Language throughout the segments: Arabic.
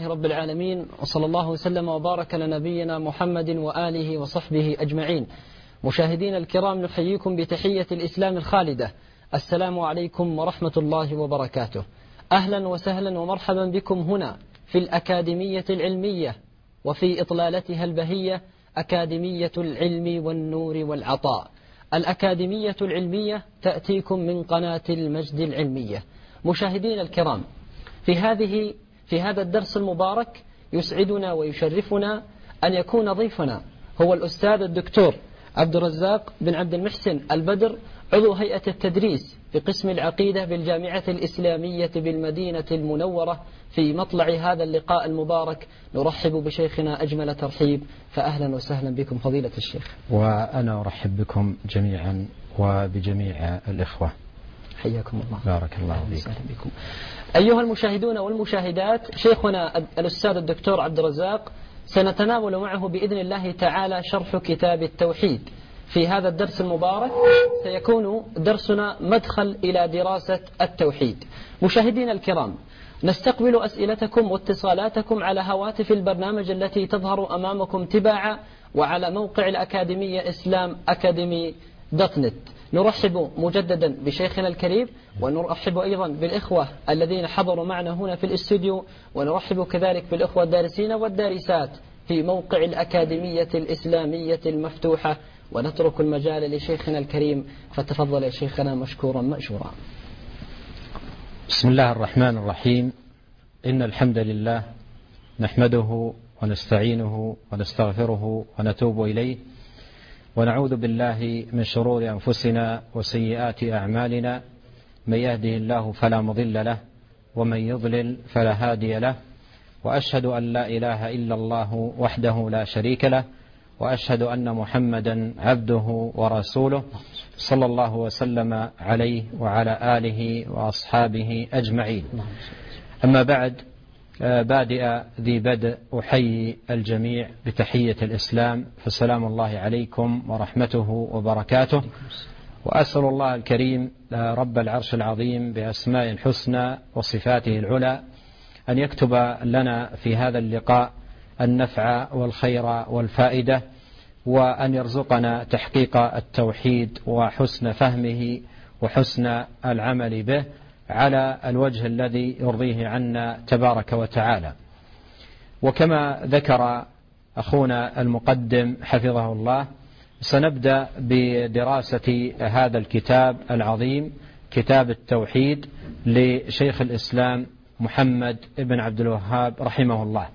لله رب العالمين، وصلى الله وسلم وبارك على نبينا محمد وآله وصحبه أجمعين. مشاهدين الكرام، نحييكم بتحية الإسلام الخالدة. السلام عليكم ورحمة الله وبركاته. أهلا وسهلا ومرحبا بكم هنا في الأكاديمية العلمية، وفي إطلالتها البهية أكاديمية العلم والنور والعطاء. الأكاديمية العلمية تأتيكم من قناة المجد العلمية. مشاهدين الكرام، في هذا الدرس المبارك يسعدنا ويشرفنا أن يكون ضيفنا هو الأستاذ الدكتور عبد الرزاق بن عبد المحسن البدر، عضو هيئة التدريس في قسم العقيدة بالجامعة الإسلامية بالمدينة المنورة. في مطلع هذا اللقاء المبارك نرحب بشيخنا أجمل ترحيب، فأهلا وسهلا بكم فضيلة الشيخ. وأنا أرحب بكم جميعا وبجميع الإخوة، حياكم الله. بارك الله فيكم. أيها المشاهدون والمشاهدات، شيخنا الأستاذ الدكتور عبد الرزاق سنتناول معه بإذن الله تعالى شرح كتاب التوحيد. في هذا الدرس المبارك سيكون درسنا مدخل إلى دراسة التوحيد. مشاهدينا الكرام، نستقبل أسئلتكم واتصالاتكم على هواتف البرنامج التي تظهر أمامكم تباعا، وعلى موقع الأكاديمية إسلام أكاديمي .net. نرحب مجددا بشيخنا الكريم، ونرحب أيضا بالإخوة الذين حضروا معنا هنا في الاستوديو، ونرحب كذلك بالإخوة الدارسين والدارسات في موقع الأكاديمية الإسلامية المفتوحة. ونترك المجال لشيخنا الكريم، فتفضل يا شيخنا مشكورا مأجورا. بسم الله الرحمن الرحيم. إن الحمد لله نحمده ونستعينه ونستغفره ونتوب إليه، ونعوذ بالله من شرور أنفسنا وسيئات أعمالنا. من يهده الله فلا مضل له، ومن يضلل فلا هادي له. وأشهد أن لا إله إلا الله وحده لا شريك له، وأشهد أن محمدا عبده ورسوله، صلى الله وسلم عليه وعلى آله وأصحابه أجمعين. أما بعد، بادئ ذي بدء أحيي الجميع بتحية الإسلام، فسلام الله عليكم ورحمته وبركاته. وأسأل الله الكريم رب العرش العظيم بأسماء الحسنى وصفاته العلى أن يكتب لنا في هذا اللقاء النفع والخير والفائدة، وأن يرزقنا تحقيق التوحيد وحسن فهمه وحسن العمل به على الوجه الذي يرضيه عنا تبارك وتعالى. وكما ذكر أخونا المقدم حفظه الله، سنبدأ بدراسة هذا الكتاب العظيم، كتاب التوحيد لشيخ الإسلام محمد بن عبد الوهاب رحمه الله.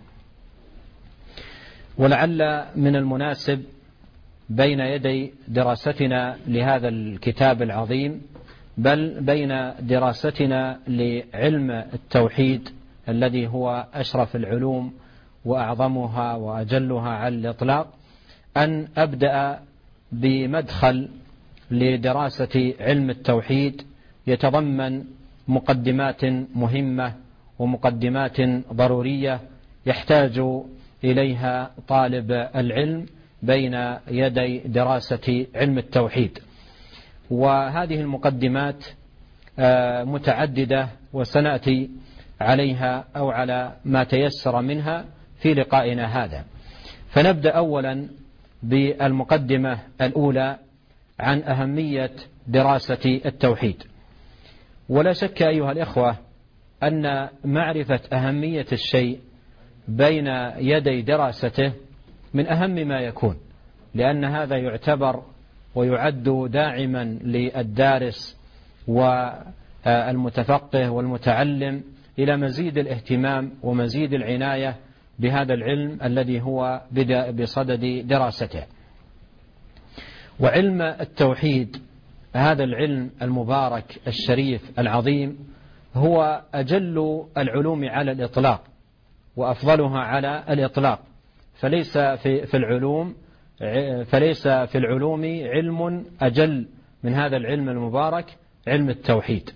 ولعل من المناسب بين يدي دراستنا لهذا الكتاب العظيم، بل بين دراستنا لعلم التوحيد الذي هو أشرف العلوم وأعظمها وأجلها على الإطلاق، أن أبدأ بمدخل لدراسة علم التوحيد يتضمن مقدمات مهمة ومقدمات ضرورية يحتاج إليها طالب العلم بين يدي دراسة علم التوحيد. وهذه المقدمات متعددة، وسنأتي عليها أو على ما تيسر منها في لقائنا هذا. فنبدأ أولا بالمقدمة الأولى عن أهمية دراسة التوحيد. ولا شك أيها الإخوة أن معرفة أهمية الشيء بين يدي دراسته من أهم ما يكون، لأن هذا يعتبر ويعد داعما للدارس والمتفقه والمتعلم إلى مزيد الاهتمام ومزيد العناية بهذا العلم الذي هو بصدد دراسته. وعلم التوحيد، هذا العلم المبارك الشريف العظيم، هو أجل العلوم على الإطلاق وأفضلها على الإطلاق. فليس في العلوم علم أجل من هذا العلم المبارك، علم التوحيد.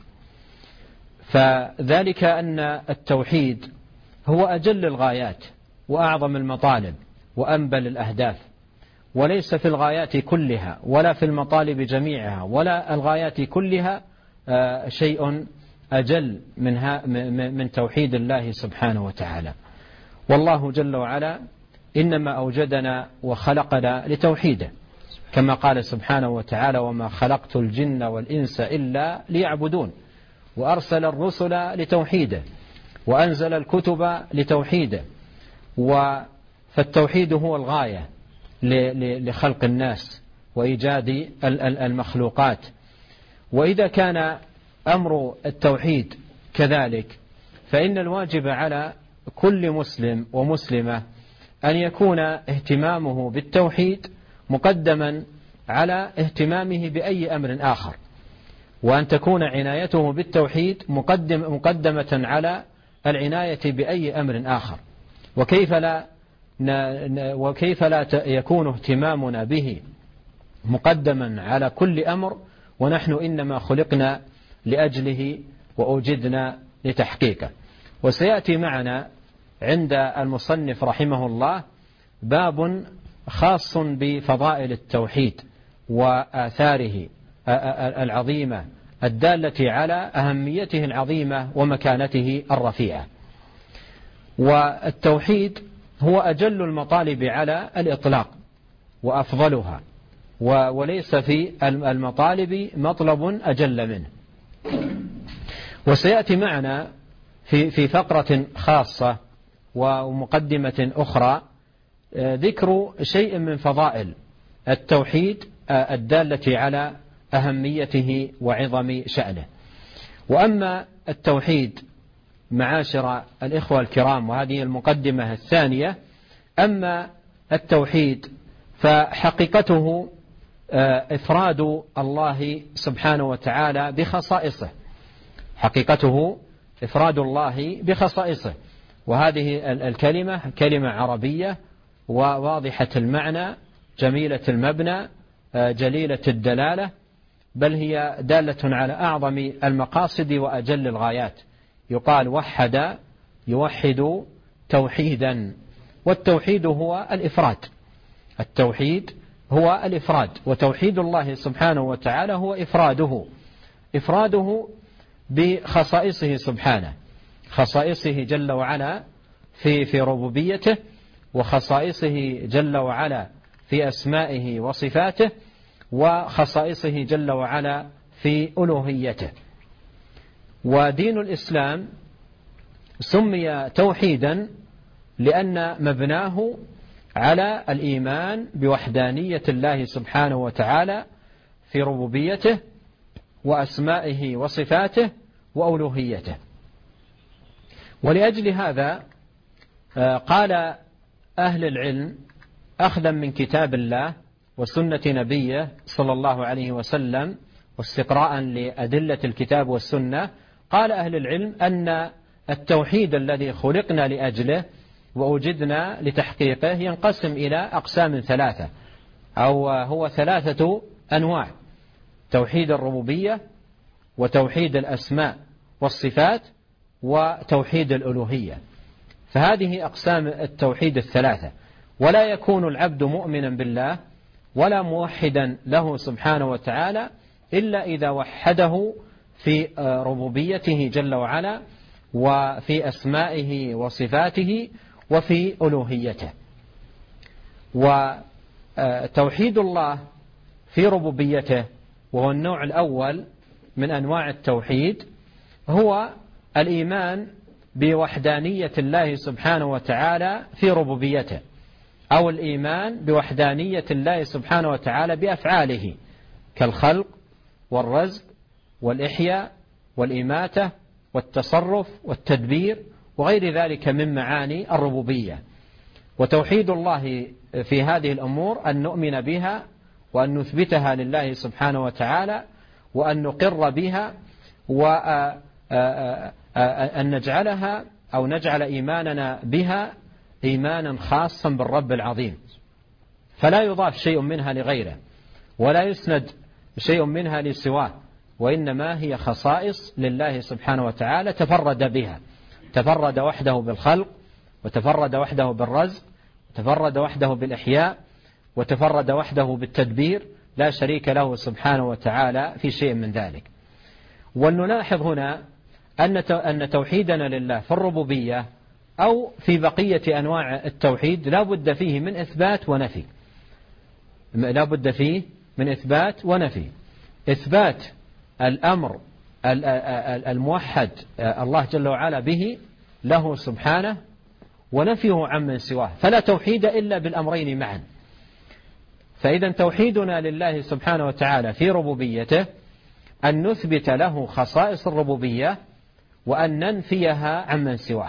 فذلك أن التوحيد هو أجل الغايات وأعظم المطالب وأنبل الأهداف، وليس في الغايات كلها ولا في المطالب جميعها ولا الغايات كلها شيء أجل من توحيد الله سبحانه وتعالى. والله جل وعلا إنما أوجدنا وخلقنا لتوحيده، كما قال سبحانه وتعالى: وما خلقت الجن والإنس إلا ليعبدون. وأرسل الرسل لتوحيده، وأنزل الكتب لتوحيده. فالتوحيد هو الغاية لخلق الناس وإيجاد المخلوقات. وإذا كان أمر التوحيد كذلك، فإن الواجب على كل مسلم ومسلمة أن يكون اهتمامه بالتوحيد مقدما على اهتمامه بأي أمر آخر، وأن تكون عنايته بالتوحيد مقدمة على العناية بأي أمر آخر. وكيف لا يكون اهتمامنا به مقدما على كل أمر، ونحن إنما خلقنا لأجله وأوجدنا لتحقيقه. وسيأتي معنا عند المصنف رحمه الله باب خاص بفضائل التوحيد وآثاره العظيمة الدالة على أهميته العظيمة ومكانته الرفيعة. والتوحيد هو أجل المطالب على الإطلاق وأفضلها، وليس في المطالب مطلب أجل منه. وسيأتي معنا في فقرة خاصة ومقدمة أخرى ذكر شيء من فضائل التوحيد الدالة على أهميته وعظم شأنه. وأما التوحيد معاشر الإخوة الكرام، وهذه المقدمة الثانية، أما التوحيد فحقيقته إفراد الله سبحانه وتعالى بخصائصه، حقيقته إفراد الله بخصائصه. وهذه الكلمة كلمة عربية وواضحة المعنى، جميلة المبنى، جليلة الدلالة، بل هي دالة على أعظم المقاصد وأجل الغايات. يقال وحد يوحد توحيدا، والتوحيد هو الإفراد. التوحيد هو الإفراد، وتوحيد الله سبحانه وتعالى هو إفراده بخصائصه سبحانه، خصائصه جل وعلا في ربوبيته، وخصائصه جل وعلا في أسمائه وصفاته، وخصائصه جل وعلا في ألوهيته. ودين الإسلام سمي توحيدا لأن مبناه على الإيمان بوحدانية الله سبحانه وتعالى في ربوبيته وأسمائه وصفاته وألوهيته. ولأجل هذا قال أهل العلم أخذا من كتاب الله وسنة نبيه صلى الله عليه وسلم واستقراء لأدلة الكتاب والسنة، قال أهل العلم أن التوحيد الذي خلقنا لأجله وأوجدنا لتحقيقه ينقسم إلى أقسام ثلاثة، أو هو ثلاثة أنواع: توحيد الربوبية، وتوحيد الأسماء والصفات، وتوحيد الألوهية. فهذه أقسام التوحيد الثلاثة. ولا يكون العبد مؤمنا بالله ولا موحدا له سبحانه وتعالى إلا إذا وحده في ربوبيته جل وعلا، وفي أسمائه وصفاته، وفي ألوهيته. وتوحيد الله في ربوبيته، وهو النوع الأول من أنواع التوحيد، هو الإيمان بوحدانية الله سبحانه وتعالى في ربوبيته، أو الإيمان بوحدانية الله سبحانه وتعالى بأفعاله كالخلق والرزق والإحياء والإماتة والتصرف والتدبير وغير ذلك من معاني الربوبية. وتوحيد الله في هذه الأمور أن نؤمن بها، وأن نثبتها لله سبحانه وتعالى، وأن نقر بها، وأن نجعلها أو نجعل إيماننا بها إيمانا خاصا بالرب العظيم، فلا يضاف شيء منها لغيره، ولا يسند شيء منها لسواه، وإنما هي خصائص لله سبحانه وتعالى تفرد بها. تفرد وحده بالخلق، وتفرد وحده بالرزق، وتفرد وحده بالإحياء، وتفرد وحده بالتدبير، لا شريك له سبحانه وتعالى في شيء من ذلك. ونلاحظ هنا أن توحيدنا لله في الربوبية أو في بقية أنواع التوحيد لا بد فيه من إثبات ونفي، لا بد فيه من إثبات ونفي. إثبات الأمر الموحد الله جل وعلا به له سبحانه، ونفيه عمن سواه، فلا توحيد إلا بالأمرين معا. فإذا توحيدنا لله سبحانه وتعالى في ربوبيته أن نثبت له خصائص الربوبية وأن ننفيها عمن سواه.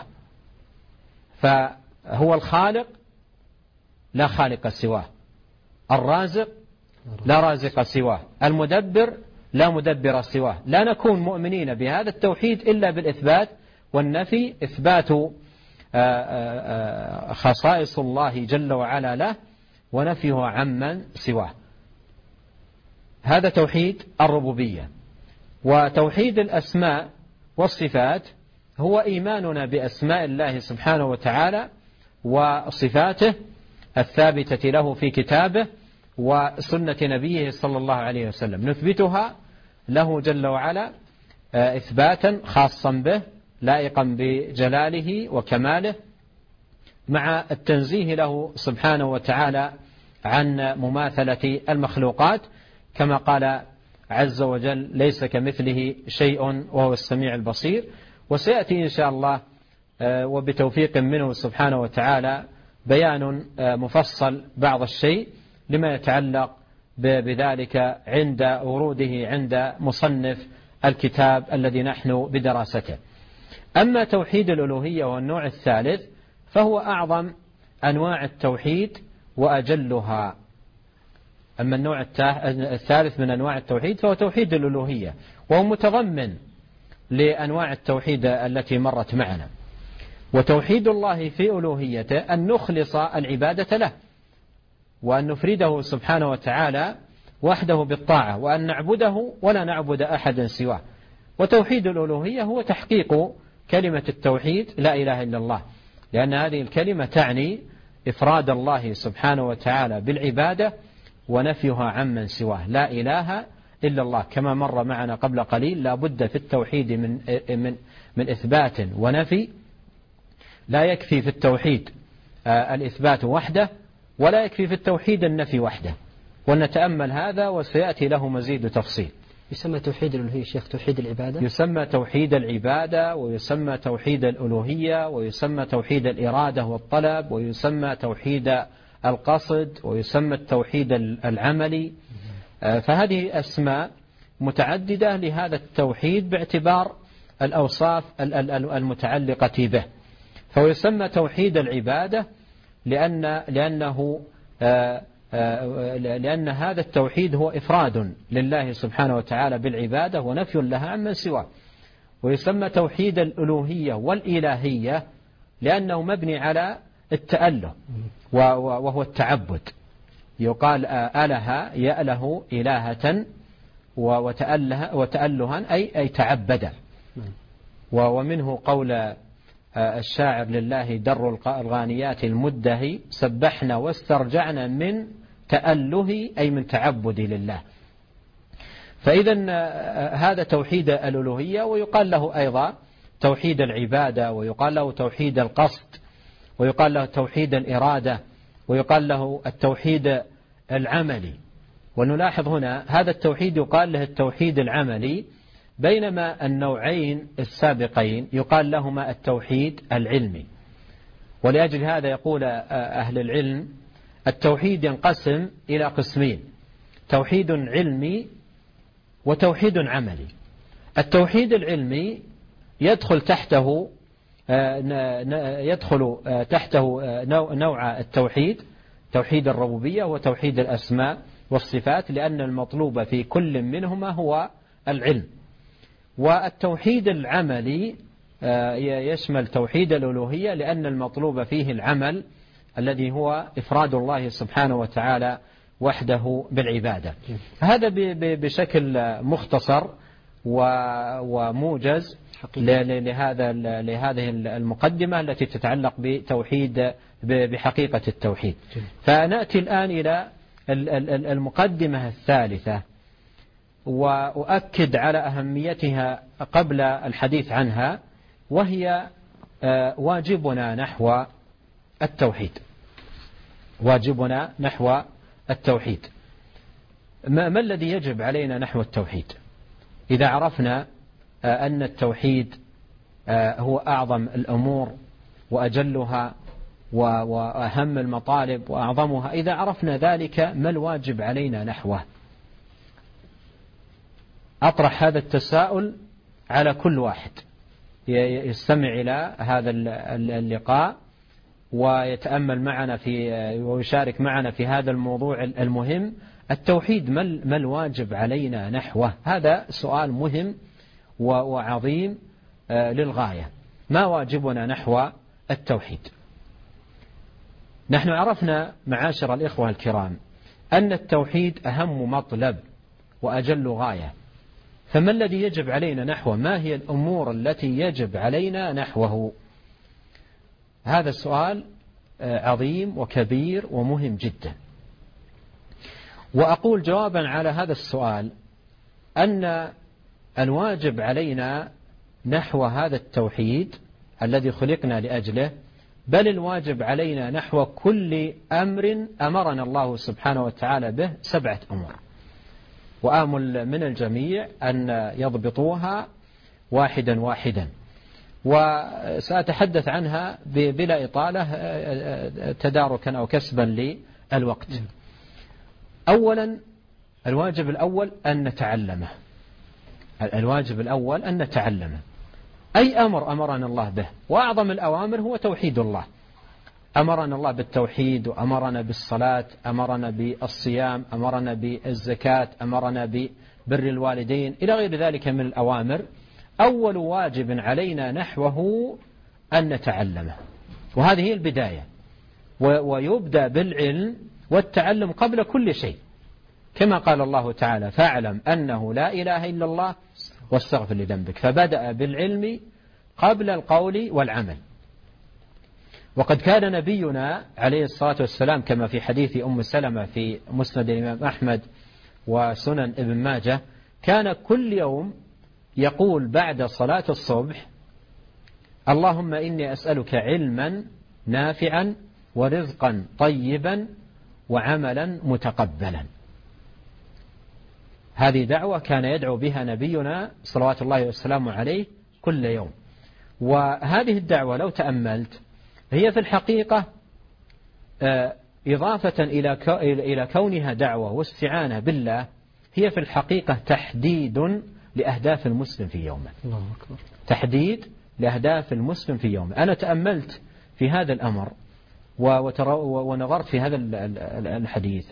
فهو الخالق لا خالق سواه، الرازق لا رازق سواه، المدبر لا مدبر سواه. لا نكون مؤمنين بهذا التوحيد إلا بالإثبات والنفي، إثبات خصائص الله جل وعلا له ونفيه عمن سواه. هذا توحيد الربوبية. وتوحيد الأسماء والصفات هو إيماننا بأسماء الله سبحانه وتعالى وصفاته الثابتة له في كتابه وسنة نبيه صلى الله عليه وسلم، نثبتها له جل وعلا إثباتا خاصا به لائقا بجلاله وكماله، مع التنزيه له سبحانه وتعالى عن مماثلة المخلوقات، كما قال عز وجل: ليس كمثله شيء وهو السميع البصير. وسيأتي إن شاء الله وبتوفيق منه سبحانه وتعالى بيان مفصل بعض الشيء لما يتعلق بذلك عند وروده عند مصنف الكتاب الذي نحن بدراسته. أما توحيد الألوهية والنوع الثالث فهو أعظم أنواع التوحيد وأجلها. أما النوع الثالث من أنواع التوحيد فهو توحيد الألوهية، وهو متضمن لأنواع التوحيد التي مرت معنا. وتوحيد الله في ألوهيته أن نخلص العبادة له، وأن نفرده سبحانه وتعالى وحده بالطاعة، وأن نعبده ولا نعبد أحدا سواه. وتوحيد الألوهية هو تحقيق كلمة التوحيد لا إله إلا الله، لأن هذه الكلمة تعني إفراد الله سبحانه وتعالى بالعبادة ونفيها عمن سواه. لا إله إلا الله كما مر معنا قبل قليل، لا بد في التوحيد من إثبات ونفي. لا يكفي في التوحيد الإثبات وحده، ولا يكفي في التوحيد النفي وحده، ونتأمل هذا وسيأتي له مزيد تفصيل. يسمى توحيد الألوهية شيخ توحيد العبادة؟ يسمى توحيد العبادة، ويسمى توحيد الألوهية، ويسمى توحيد الإرادة والطلب، ويسمى توحيد القصد، ويسمى التوحيد العملي. فهذه أسماء متعددة لهذا التوحيد باعتبار الأوصاف المتعلقة به. فيسمى توحيد العبادة لأن هذا التوحيد هو إفراد لله سبحانه وتعالى بالعبادة ونفي لها عمن سواه. ويسمى توحيد الألوهية والإلهية لأنه مبني على التأله وهو التعبد. يقال أله يأله إلهة وتألها أي تعبد. ومنه قول الشاعر: لله در الغانيات المدهي سبحنا واسترجعنا من تأله أي من تعبد لله. فإذا هذا توحيد الألوهية، ويقال له أيضا توحيد العبادة، ويقال له توحيد القصد، ويقال له توحيد الإرادة، ويقال له التوحيد العملي. ونلاحظ هنا هذا التوحيد يقال له التوحيد العملي، بينما النوعين السابقين يقال لهما التوحيد العلمي. ولأجل هذا يقول أهل العلم: التوحيد ينقسم إلى قسمين: توحيد علمي وتوحيد عملي. التوحيد العلمي يدخل تحته نوع التوحيد، توحيد الربوبية وتوحيد الأسماء والصفات، لأن المطلوب في كل منهما هو العلم. والتوحيد العملي يشمل توحيد الألوهية، لأن المطلوب فيه العمل الذي هو إفراد الله سبحانه وتعالى وحده بالعبادة. هذا بشكل مختصر وموجز لهذه المقدمة التي تتعلق بحقيقة التوحيد. فنأتي الآن إلى المقدمة الثالثة، وأؤكد على أهميتها قبل الحديث عنها، وهي واجبنا نحو التوحيد. واجبنا نحو التوحيد. ما الذي يجب علينا نحو التوحيد؟ إذا عرفنا أن التوحيد هو أعظم الأمور وأجلها وأهم المطالب وأعظمها، إذا عرفنا ذلك ما الواجب علينا نحوه؟ أطرح هذا التساؤل على كل واحد يستمع إلى هذا اللقاء ويتأمل معنا ويشارك معنا في هذا الموضوع المهم. التوحيد ما الواجب علينا نحوه؟ هذا سؤال مهم وعظيم للغاية. ما واجبنا نحو التوحيد؟ نحن عرفنا معاشر الإخوة الكرام أن التوحيد أهم مطلب وأجل غاية، فما الذي يجب علينا نحوه؟ ما هي الأمور التي يجب علينا نحوه؟ هذا السؤال عظيم وكبير ومهم جدا. وأقول جوابا على هذا السؤال أن الواجب علينا نحو هذا التوحيد الذي خلقنا لأجله، بل الواجب علينا نحو كل أمر أمرنا الله سبحانه وتعالى به 7 أمور، وآمل من الجميع أن يضبطوها واحدا واحدا، وسأتحدث عنها بلا إطالة تداركا أو كسبا للوقت. أولا، الواجب الأول أن نتعلمه. الواجب الأول أن نتعلمه. أي أمر أمرنا الله به، وأعظم الأوامر هو توحيد الله. أمرنا الله بالتوحيد، وأمرنا بالصلاة، أمرنا بالصيام، أمرنا بالزكاة، أمرنا ببر الوالدين إلى غير ذلك من الأوامر. أول واجب علينا نحوه أن نتعلمه، وهذه هي البداية. ويبدأ بالعلم والتعلم قبل كل شيء، كما قال الله تعالى: فاعلم أنه لا إله إلا الله واستغفر لذنبك. فبدأ بالعلم قبل القول والعمل. وقد كان نبينا عليه الصلاة والسلام كما في حديث أم سلمة في مسند الإمام أحمد وسنن ابن ماجه، كان كل يوم يقول بعد صلاة الصبح: اللهم إني أسألك علما نافعا ورزقا طيبا وعملا متقبلا. هذه دعوة كان يدعو بها نبينا صلوات الله والسلام عليه كل يوم. وهذه الدعوة لو تأملت هي في الحقيقة إضافة إلى كونها دعوة واستعانة بالله، هي في الحقيقة تحديد لأهداف المسلم في يومه. الله أكبر. تحديد لأهداف المسلم في يومه. أنا تأملت في هذا الأمر ونظرت في هذا الحديث.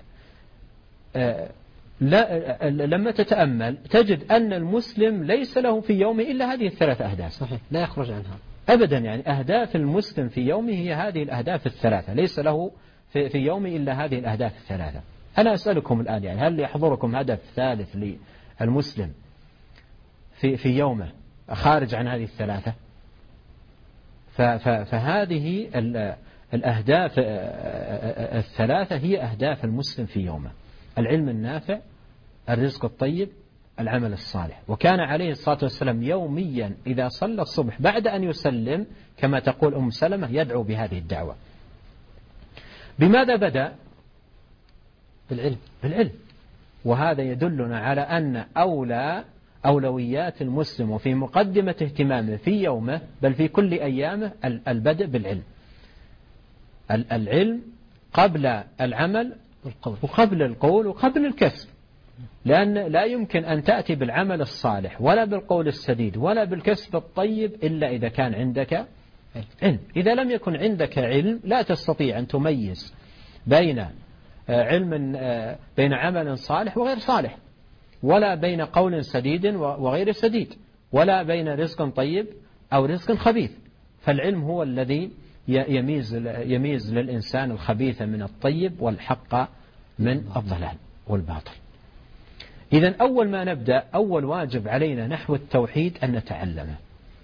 لما تتأمل تجد أن المسلم ليس له في يومه إلا هذه ال3 أهداف. صحيح، لا يخرج عنها أبدا. يعني أهداف المسلم في يومه هي هذه الأهداف ال3، ليس له في يومه إلا هذه الأهداف ال3. أنا أسألكم الآن، يعني هل يحضركم هدف ثالث للمسلم في يومه خارج عن هذه ال3؟ فهذه الأهداف ال3 هي أهداف المسلم في يومه: العلم النافع، الرزق الطيب، العمل الصالح. وكان عليه الصلاة والسلام يوميا إذا صلى الصبح بعد أن يسلم كما تقول أم سلمة يدعو بهذه الدعوة. بماذا بدأ؟ بالعلم. وهذا يدلنا على أن أولويات المسلم وفي مقدمة اهتمامه في يومه بل في كل أيامه البدء بالعلم. العلم قبل العمل وقبل القول وقبل الكسب، لأن لا يمكن أن تأتي بالعمل الصالح ولا بالقول السديد ولا بالكسب الطيب إلا إذا كان عندك علم. إذا لم يكن عندك علم لا تستطيع أن تميز بين بين عمل صالح وغير صالح، ولا بين قول سديد وغير سديد، ولا بين رزق طيب أو رزق خبيث. فالعلم هو الذي يميز للإنسان الخبيث من الطيب والحق من الضلال والباطل. إذن أول ما نبدأ، أول واجب علينا نحو التوحيد أن نتعلمه،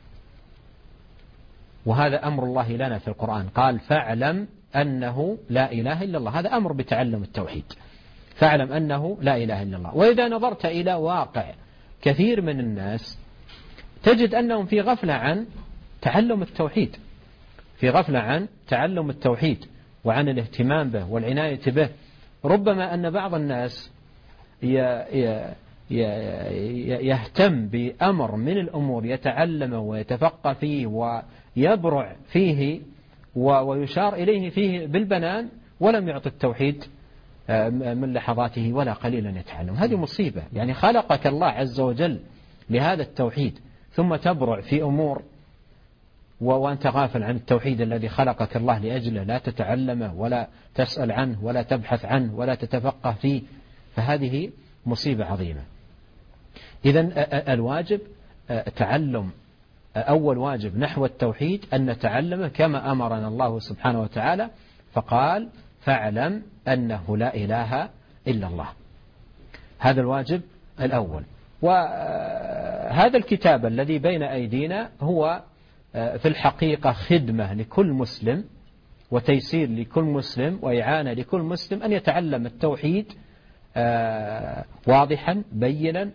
وهذا أمر الله لنا في القرآن. قال: فاعلم أنه لا إله إلا الله. هذا أمر بتعلم التوحيد. فاعلم أنه لا إله إلا الله. وإذا نظرت إلى واقع كثير من الناس تجد أنهم في غفلة عن تعلم التوحيد. في غفلة عن تعلم التوحيد وعن الاهتمام به والعناية به. ربما أن بعض الناس يهتم بأمر من الأمور يتعلم ويتفقه فيه ويبرع فيه ويشار إليه فيه بالبنان، ولم يعطي التوحيد من لحظاته ولا قليلا يتعلم. هذه مصيبة. يعني خلقك الله عز وجل لهذا التوحيد، ثم تبرع في أمور وأنت غافل عن التوحيد الذي خلقك الله لأجله، لا تتعلمه ولا تسأل عنه ولا تبحث عنه ولا تتفقه فيه، فهذه مصيبة عظيمة. إذن الواجب تعلم، أول واجب نحو التوحيد أن نتعلمه كما أمرنا الله سبحانه وتعالى، فقال فاعلم أنه لا إله إلا الله. هذا الواجب الأول. وهذا الكتاب الذي بين أيدينا هو في الحقيقة خدمة لكل مسلم وتيسير لكل مسلم وإعانة لكل مسلم أن يتعلم التوحيد واضحا بينا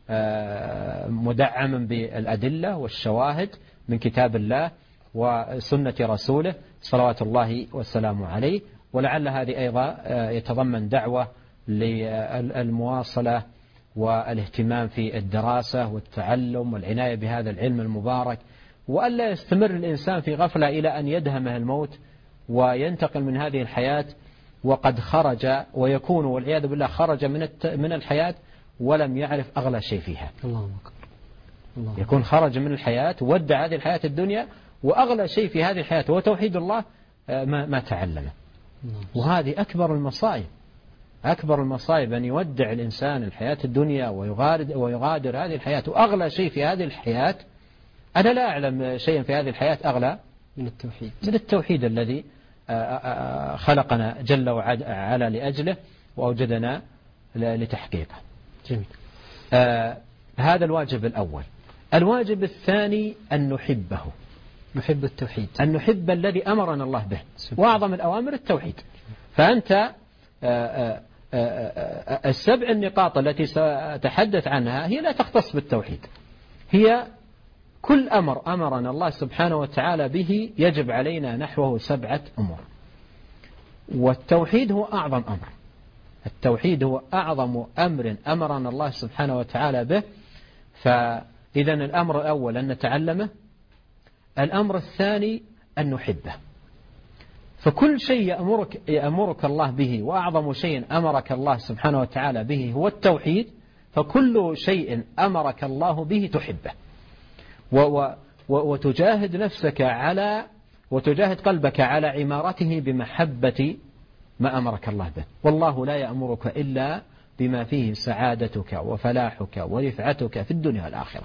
مدعما بالأدلة والشواهد من كتاب الله وسنة رسوله صلوات الله والسلام عليه. ولعل هذه أيضا يتضمن دعوة للمواصلة والاهتمام في الدراسة والتعلم والعناية بهذا العلم المبارك، وألا يستمر الإنسان في غفلة إلى أن يدهمه الموت وينتقل من هذه الحياة وقد خرج، ويكون والعياذ بالله خرج من الحياة ولم يعرف أغلى شيء فيها. الله أكبر. يكون خرج من الحياة ودع هذه الحياة الدنيا وأغلى شيء في هذه الحياة هو توحيد الله ما تعلمه. وهذه أكبر المصائب. أكبر المصائب أن يودع الإنسان الحياة الدنيا ويغادر هذه الحياة وأغلى شيء في هذه الحياة. أنا لا أعلم شيئا في هذه الحياة أغلى من التوحيد، من التوحيد الذي خلقنا جل وعلا لأجله وأوجدنا لتحقيقه. جميل. هذا الواجب الأول. الواجب الثاني أن نحبه، نحب التوحيد، أن نحب الذي أمرنا الله به، وأعظم الأوامر التوحيد. فأنت السبع النقاط التي سأتحدث عنها هي لا تختص بالتوحيد، هي كل أمر أمرنا الله سبحانه وتعالى به يجب علينا نحوه 7 أمور، والتوحيد هو أعظم أمر. التوحيد هو أعظم أمر أمرنا الله سبحانه وتعالى به. فإذا الأمر الأول أن نتعلمه، الأمر الثاني أن نحبه. فكل شيء يأمرك الله به، وأعظم شيء أمرك الله سبحانه وتعالى به هو التوحيد، فكل شيء أمرك الله به تحبه وتجاهد نفسك وتجاهد قلبك على عمارته بمحبة ما أمرك الله به. والله لا يأمرك إلا بما فيه سعادتك وفلاحك ورفعتك في الدنيا والآخرة.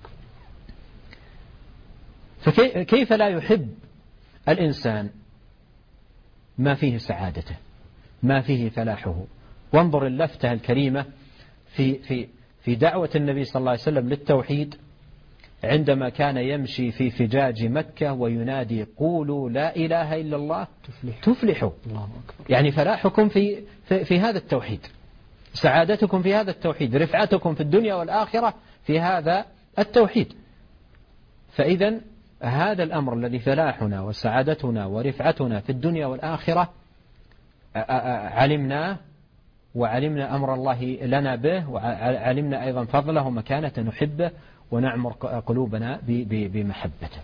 فكيف لا يحب الإنسان ما فيه سعادته، ما فيه فلاحه؟ وانظر اللفتة الكريمة في دعوة النبي صلى الله عليه وسلم للتوحيد عندما كان يمشي في فجاج مكة وينادي قولوا لا إله إلا الله تفلحوا. يعني فلاحكم في هذا التوحيد، سعادتكم في هذا التوحيد، رفعتكم في الدنيا والآخرة في هذا التوحيد. فإذا هذا الأمر الذي فلاحنا وسعادتنا ورفعتنا في الدنيا والآخرة علمناه، وعلمنا أمر الله لنا به، وعلمنا أيضا فضله ومكانة نحبه ونعمر قلوبنا بمحبته.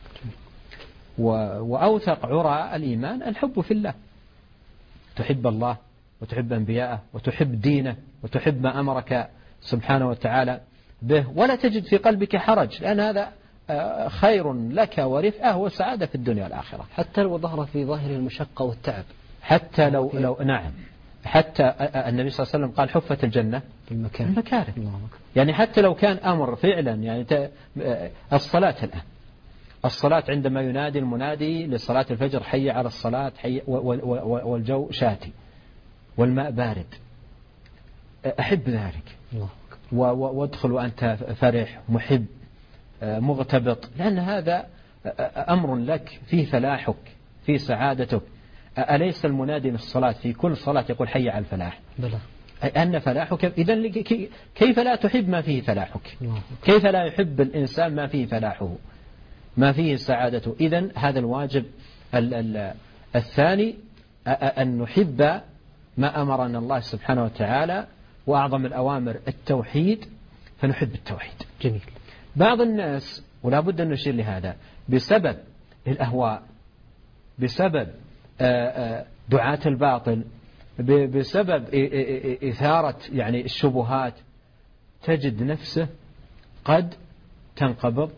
وأوثق عرى الإيمان الحب في الله، تحب الله وتحب أنبياءه وتحب دينه وتحب ما أمرك سبحانه وتعالى به، ولا تجد في قلبك حرج، لأن هذا خير لك ورفعة وسعادة في الدنيا والآخرة. حتى لو ظهر في ظاهر المشقة والتعب، حتى لو نعم، حتى النبي صلى الله عليه وسلم قال حفت الجنة بالمكاره. يعني حتى لو كان أمر فعلا، يعني الصلاة الآن، الصلاة عندما ينادي المنادي لصلاة الفجر حي على الصلاة، حي والجو شاتي والماء بارد، أحب ذلك وادخل وأنت فرح محب مغتبط، لأن هذا أمر لك فيه فلاحك فيه سعادتك. أليس المنادي للصلاة في كل صلاة يقول حي على الفلاح؟ بلى. أن فلاحك، إذن كيف لا تحب ما فيه فلاحك؟ كيف لا يحب الإنسان ما فيه فلاحه، ما فيه سعادته؟ إذن هذا الواجب الثاني أن نحب ما أمرنا الله سبحانه وتعالى، وأعظم الأوامر التوحيد، فنحب التوحيد. جميل. بعض الناس، ولا بد أن نشير لهذا، بسبب الأهواء، بسبب دعاة الباطل، بسبب إثارة يعني الشبهات، تجد نفسه قد تنقبض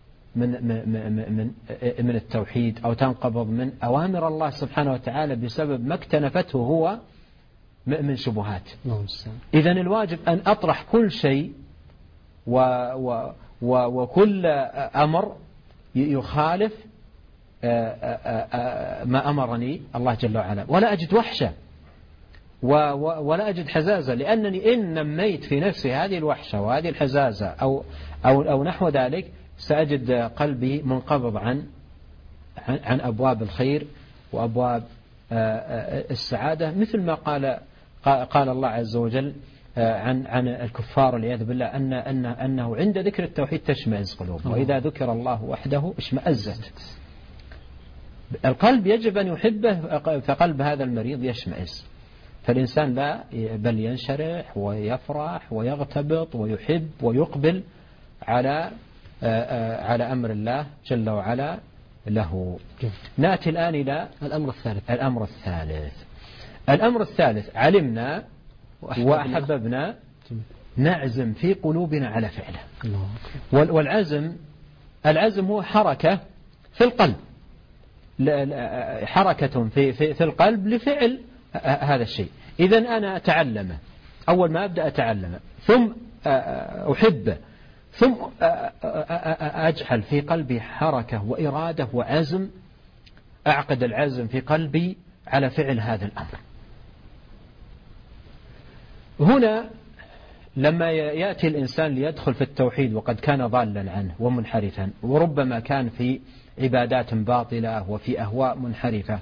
من التوحيد، أو تنقبض من أوامر الله سبحانه وتعالى بسبب ما اكتنفته هو من شبهات. إذن الواجب أن أطرح كل شيء وكل أمر يخالف ما أمرني الله جل وعلا، ولا أجد وحشة ولا أجد حزازة، لأنني إن نميت في نفسي هذه الوحشة وهذه الحزازة أو نحو ذلك، سأجد قلبي منقبض عن أبواب الخير وأبواب السعادة، مثل ما قال الله عز وجل عن الكفار والعياذ بالله أنه عند ذكر التوحيد تشمئز قلوبهم، وإذا ذكر الله وحده اشمأزت. القلب يجب أن يحبه، فقلب هذا المريض يشمئز، فالإنسان لا بل ينشرح ويفرح ويغتبط ويحب ويقبل على أمر الله جل وعلا له. نأتي الآن إلى الأمر الثالث علمنا وأحببنا، نعزم في قلوبنا على فعله. والعزم هو حركة في القلب، حركة في القلب لفعل هذا الشيء. إذن أنا أتعلمه، أول ما أبدأ أتعلمه، ثم أحبه، ثم أجعل في قلبي حركة وإرادة وعزم، أعقد العزم في قلبي على فعل هذا الأمر. هنا لما يأتي الإنسان ليدخل في التوحيد وقد كان ضالا عنه ومنحرفا، وربما كان في عبادات باطلة وفي أهواء منحرفة،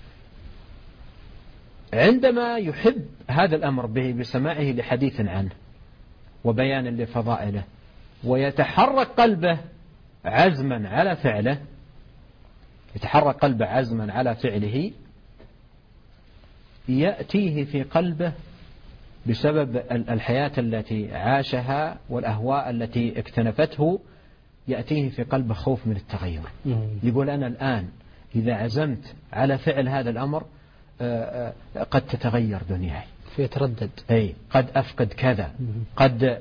عندما يحب هذا الأمر بسماعه لحديث عنه وبيان لفضائله، ويتحرك قلبه عزما على فعله، يتحرك قلبه عزما على فعله، يأتيه في قلبه بسبب الحياة التي عاشها والأهواء التي اكتنفته، يأتيه في قلبه خوف من التغير. يقول أنا الآن إذا عزمت على فعل هذا الأمر قد تتغير دنياي، فيتردد، أي قد أفقد كذا، قد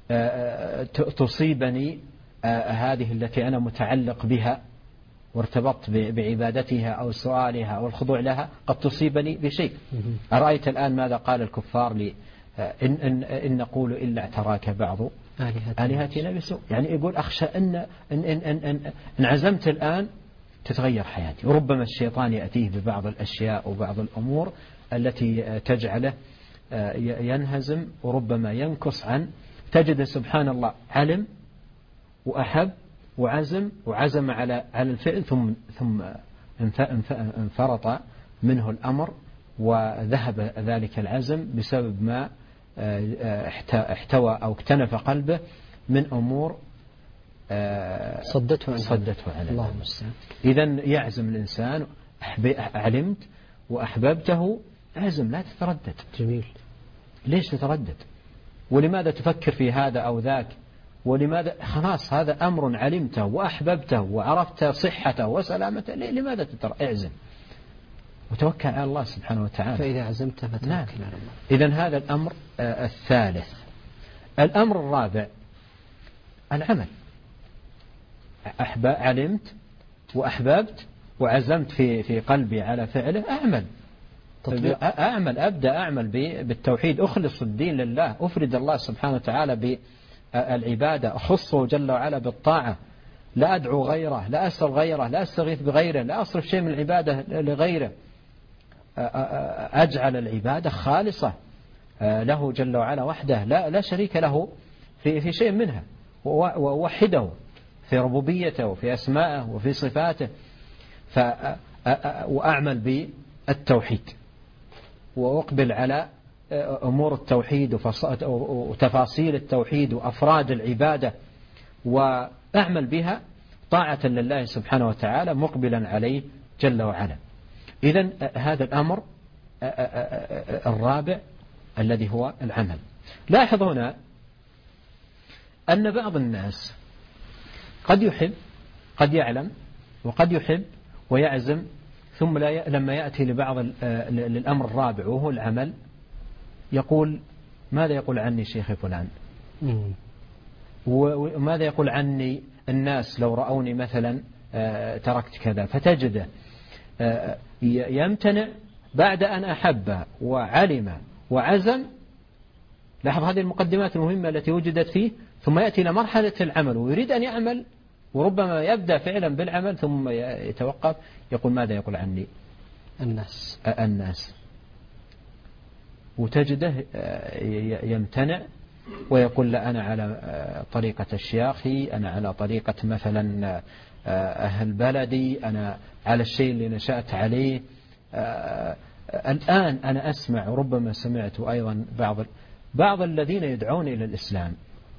تصيبني هذه التي أنا متعلق بها وارتبطت بعبادتها أو سؤالها أو الخضوع لها، قد تصيبني بشيء. أرأيت الآن ماذا قال الكفار لي؟ إن نقول إلا اعتراك بعض آلهتنا بسوء. يعني يقول أخشى إن عزمت الآن تتغير حياتي، وربما الشيطان يأتيه ببعض الأشياء وبعض الأمور التي تجعله ينهزم وربما ينكص عن. تجد سبحان الله علم وأحب وعزم على الفعل، ثم انفرط منه الأمر، وذهب ذلك العزم بسبب ما احتوى أو اكتنف قلبه من أمور صدته على الله. إذن يعزم الإنسان، علمت وأحببته، عزم، لا تتردد. جميل. ليش تتردد؟ ولماذا تفكر في هذا أو ذاك؟ ولماذا؟ خلاص هذا أمر علمته وأحببته وعرفت صحته وسلامته، لماذا اعزم وتوكل على الله سبحانه وتعالى. فإذا عزمت فتوكل على الله. إذن هذا الأمر الثالث. الأمر الرابع العمل. علمت وأحببت وعزمت في قلبي على فعله، أبدأ أعمل بالتوحيد، أخلص الدين لله، أفرد الله سبحانه وتعالى بالعبادة، أخصه جل وعلا بالطاعة، لا أدعو غيره، لا أسأل غيره، لا أستغيث بغيره، لا أصرف شيء من العبادة لغيره، أجعل العبادة خالصة له جل وعلا وحده، لا شريك له في شيء منها، ووحده في ربوبيته وفي أسمائه وفي صفاته. وأعمل بالتوحيد وأقبل على أمور التوحيد وتفاصيل التوحيد وأفراد العبادة، وأعمل بها طاعة لله سبحانه وتعالى، مقبلا عليه جل وعلا. إذن هذا الأمر الرابع الذي هو العمل. لاحظ هنا أن بعض الناس قد يحب، قد يعلم، وقد يحب ويعزم، ثم لما يأتي للأمر الرابع وهو العمل يقول ماذا يقول عني شيخ فلان، وماذا يقول عني الناس لو رأوني مثلا تركت كذا، فتجده يمتنع بعد أن أحب وعلم وعزم. لاحظ هذه المقدمات المهمة التي وجدت فيه، ثم يأتي إلى مرحلة العمل ويريد أن يعمل، وربما يبدأ فعلا بالعمل ثم يتوقف، يقول ماذا يقول عني الناس، وتجده يمتنع ويقول لا أنا على طريقة الشياخي، أنا على طريقة مثلا أهل بلدي، أنا على الشيء اللي نشأت عليه. الآن أنا أسمع، وربما سمعت أيضا بعض الذين يدعون إلى الإسلام،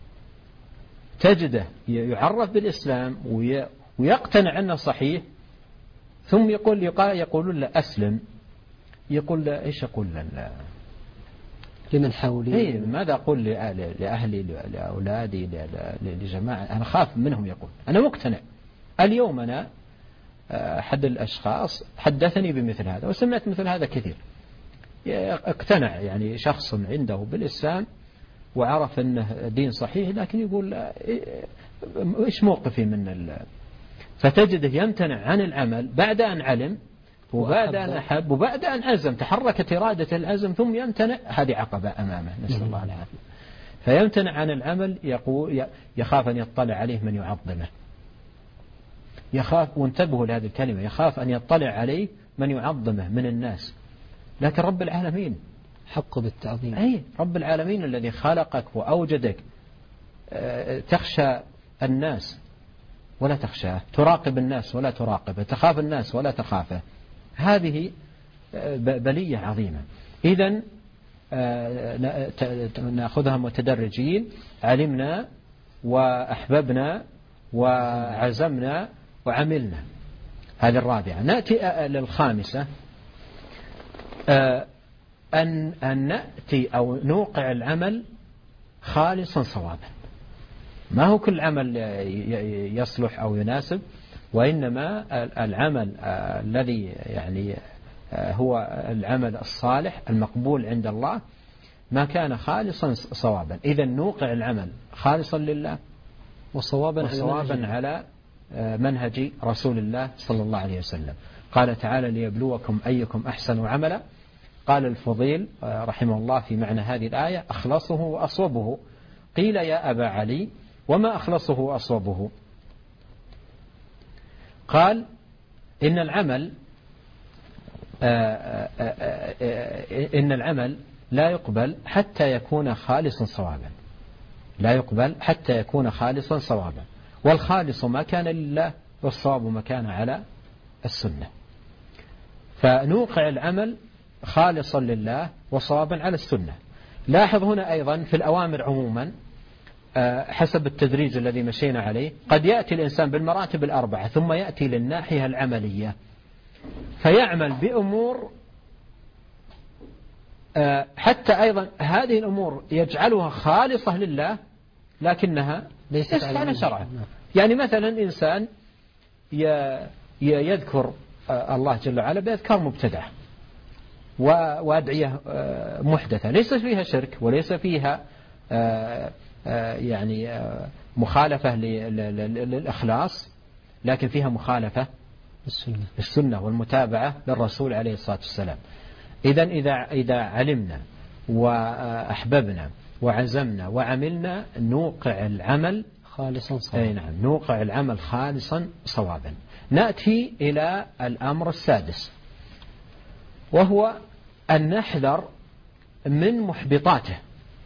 تجده يعرف بالإسلام ويقتنع أنه صحيح، ثم يقولون له أسلم، يقول له إيش أقول له لمن حولي، ماذا أقول لأهلي لأولادي لجماعة، أنا خاف منهم. يقول أنا مقتنع. اليوم أنا أحد الأشخاص حدثني بمثل هذا، وسمعت مثل هذا كثير. اقتنع يعني شخص عنده بالإسلام وعرف أنه دين صحيح، لكن يقول إيش موقفي من فتجده يمتنع عن العمل بعد أن علم، وبعد أن أحب، وبعد أن عزم، تحركت إرادة العزم، ثم يمتنع. هذه عقبة أمامه، نسأل الله العافية. فيمتنع عن العمل، يخاف أن يطلع عليه من يعظمه، يخاف، وانتبهوا لهذه الكلمة، يخاف أن يطلع عليه من يعظمه من الناس. لكن رب العالمين حق بالتعظيم، رب العالمين الذي خلقك وأوجدك، تخشى الناس ولا تخشاه، تراقب الناس ولا تراقبه، تخاف الناس ولا تخافه. هذه بلية عظيمة. إذن نأخذها متدرجين. علمنا وأحببنا وعزمنا وعملنا، هذه الرابعة. نأتي للخامسة، أن نأتي أو نوقع العمل خالصا صوابا. ما هو كل عمل يصلح أو يناسب، وإنما العمل الذي يعني هو العمل الصالح المقبول عند الله ما كان خالصا صوابا. إذا نوقع العمل خالصا لله وصوابا على منهج رسول الله صلى الله عليه وسلم. قال تعالى ليبلوكم أيكم أحسن عملا. قال الفضيل رحمه الله في معنى هذه الآية أخلصه وأصوبه. قيل يا أبا علي وما أخلصه وأصوبه؟ قال إن العمل لا يقبل حتى يكون خالصا صوابا، لا يقبل حتى يكون خالصا صوابا. والخالص ما كان لله، والصواب ما كان على السنة. فنوقع العمل خالصا لله وصوابا على السنة. لاحظ هنا أيضا في الأوامر عموما حسب التدريج الذي مشينا عليه، قد يأتي الإنسان بالمراتب الأربعة ثم يأتي للناحية العملية فيعمل بأمور حتى أيضا هذه الأمور يجعلها خالصة لله لكنها ليست على شرعه. يعني مثلا إنسان يذكر الله جل وعلا بأذكار مبتدعة وأدعية محدثة ليس فيها شرك وليس فيها يعني مخالفة للإخلاص، لكن فيها مخالفة السنة والمتابعة للرسول عليه الصلاة والسلام. إذا علمنا وأحببنا وعزمنا وعملنا نوقع العمل خالصا صوابا. نعم، نوقع العمل خالصا صوابا. نأتي إلى الأمر السادس، وهو أن نحذر من محبطاته.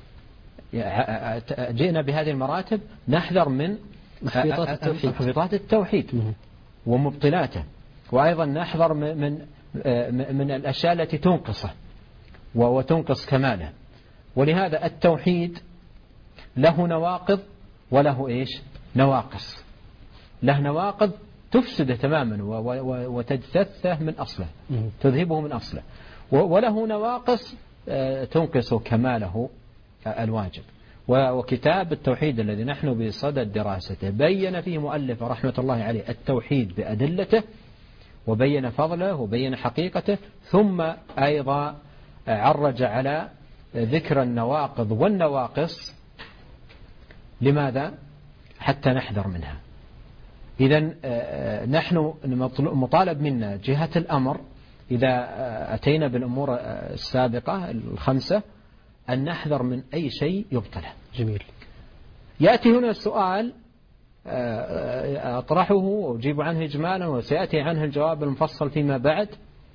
جئنا بهذه المراتب، نحذر من محبطات التوحيد ومبطلاته، وأيضا نحذر من الأشياء التي تنقصه وتنقص كماله. ولهذا التوحيد له نواقض وله إيش؟ نواقص. له نواقض تفسده تماما وتجتثه من أصله، تذهبه من أصله، وله نواقص تنقص كماله الواجب. وكتاب التوحيد الذي نحن بصدد دراسته بين فيه مؤلف رحمة الله عليه التوحيد بأدلته، وبين فضله وبين حقيقته، ثم أيضا عرج على ذكر النواقض والنواقص. لماذا؟ حتى نحذر منها. إذن نحن مطالب منا جهة الأمر إذا أتينا بالأمور السابقة الخمسة أن نحذر من أي شيء يبطله. جميل. يأتي هنا السؤال أطرحه وأجيب عنه إجمالا، وسيأتي عنه الجواب المفصل فيما بعد.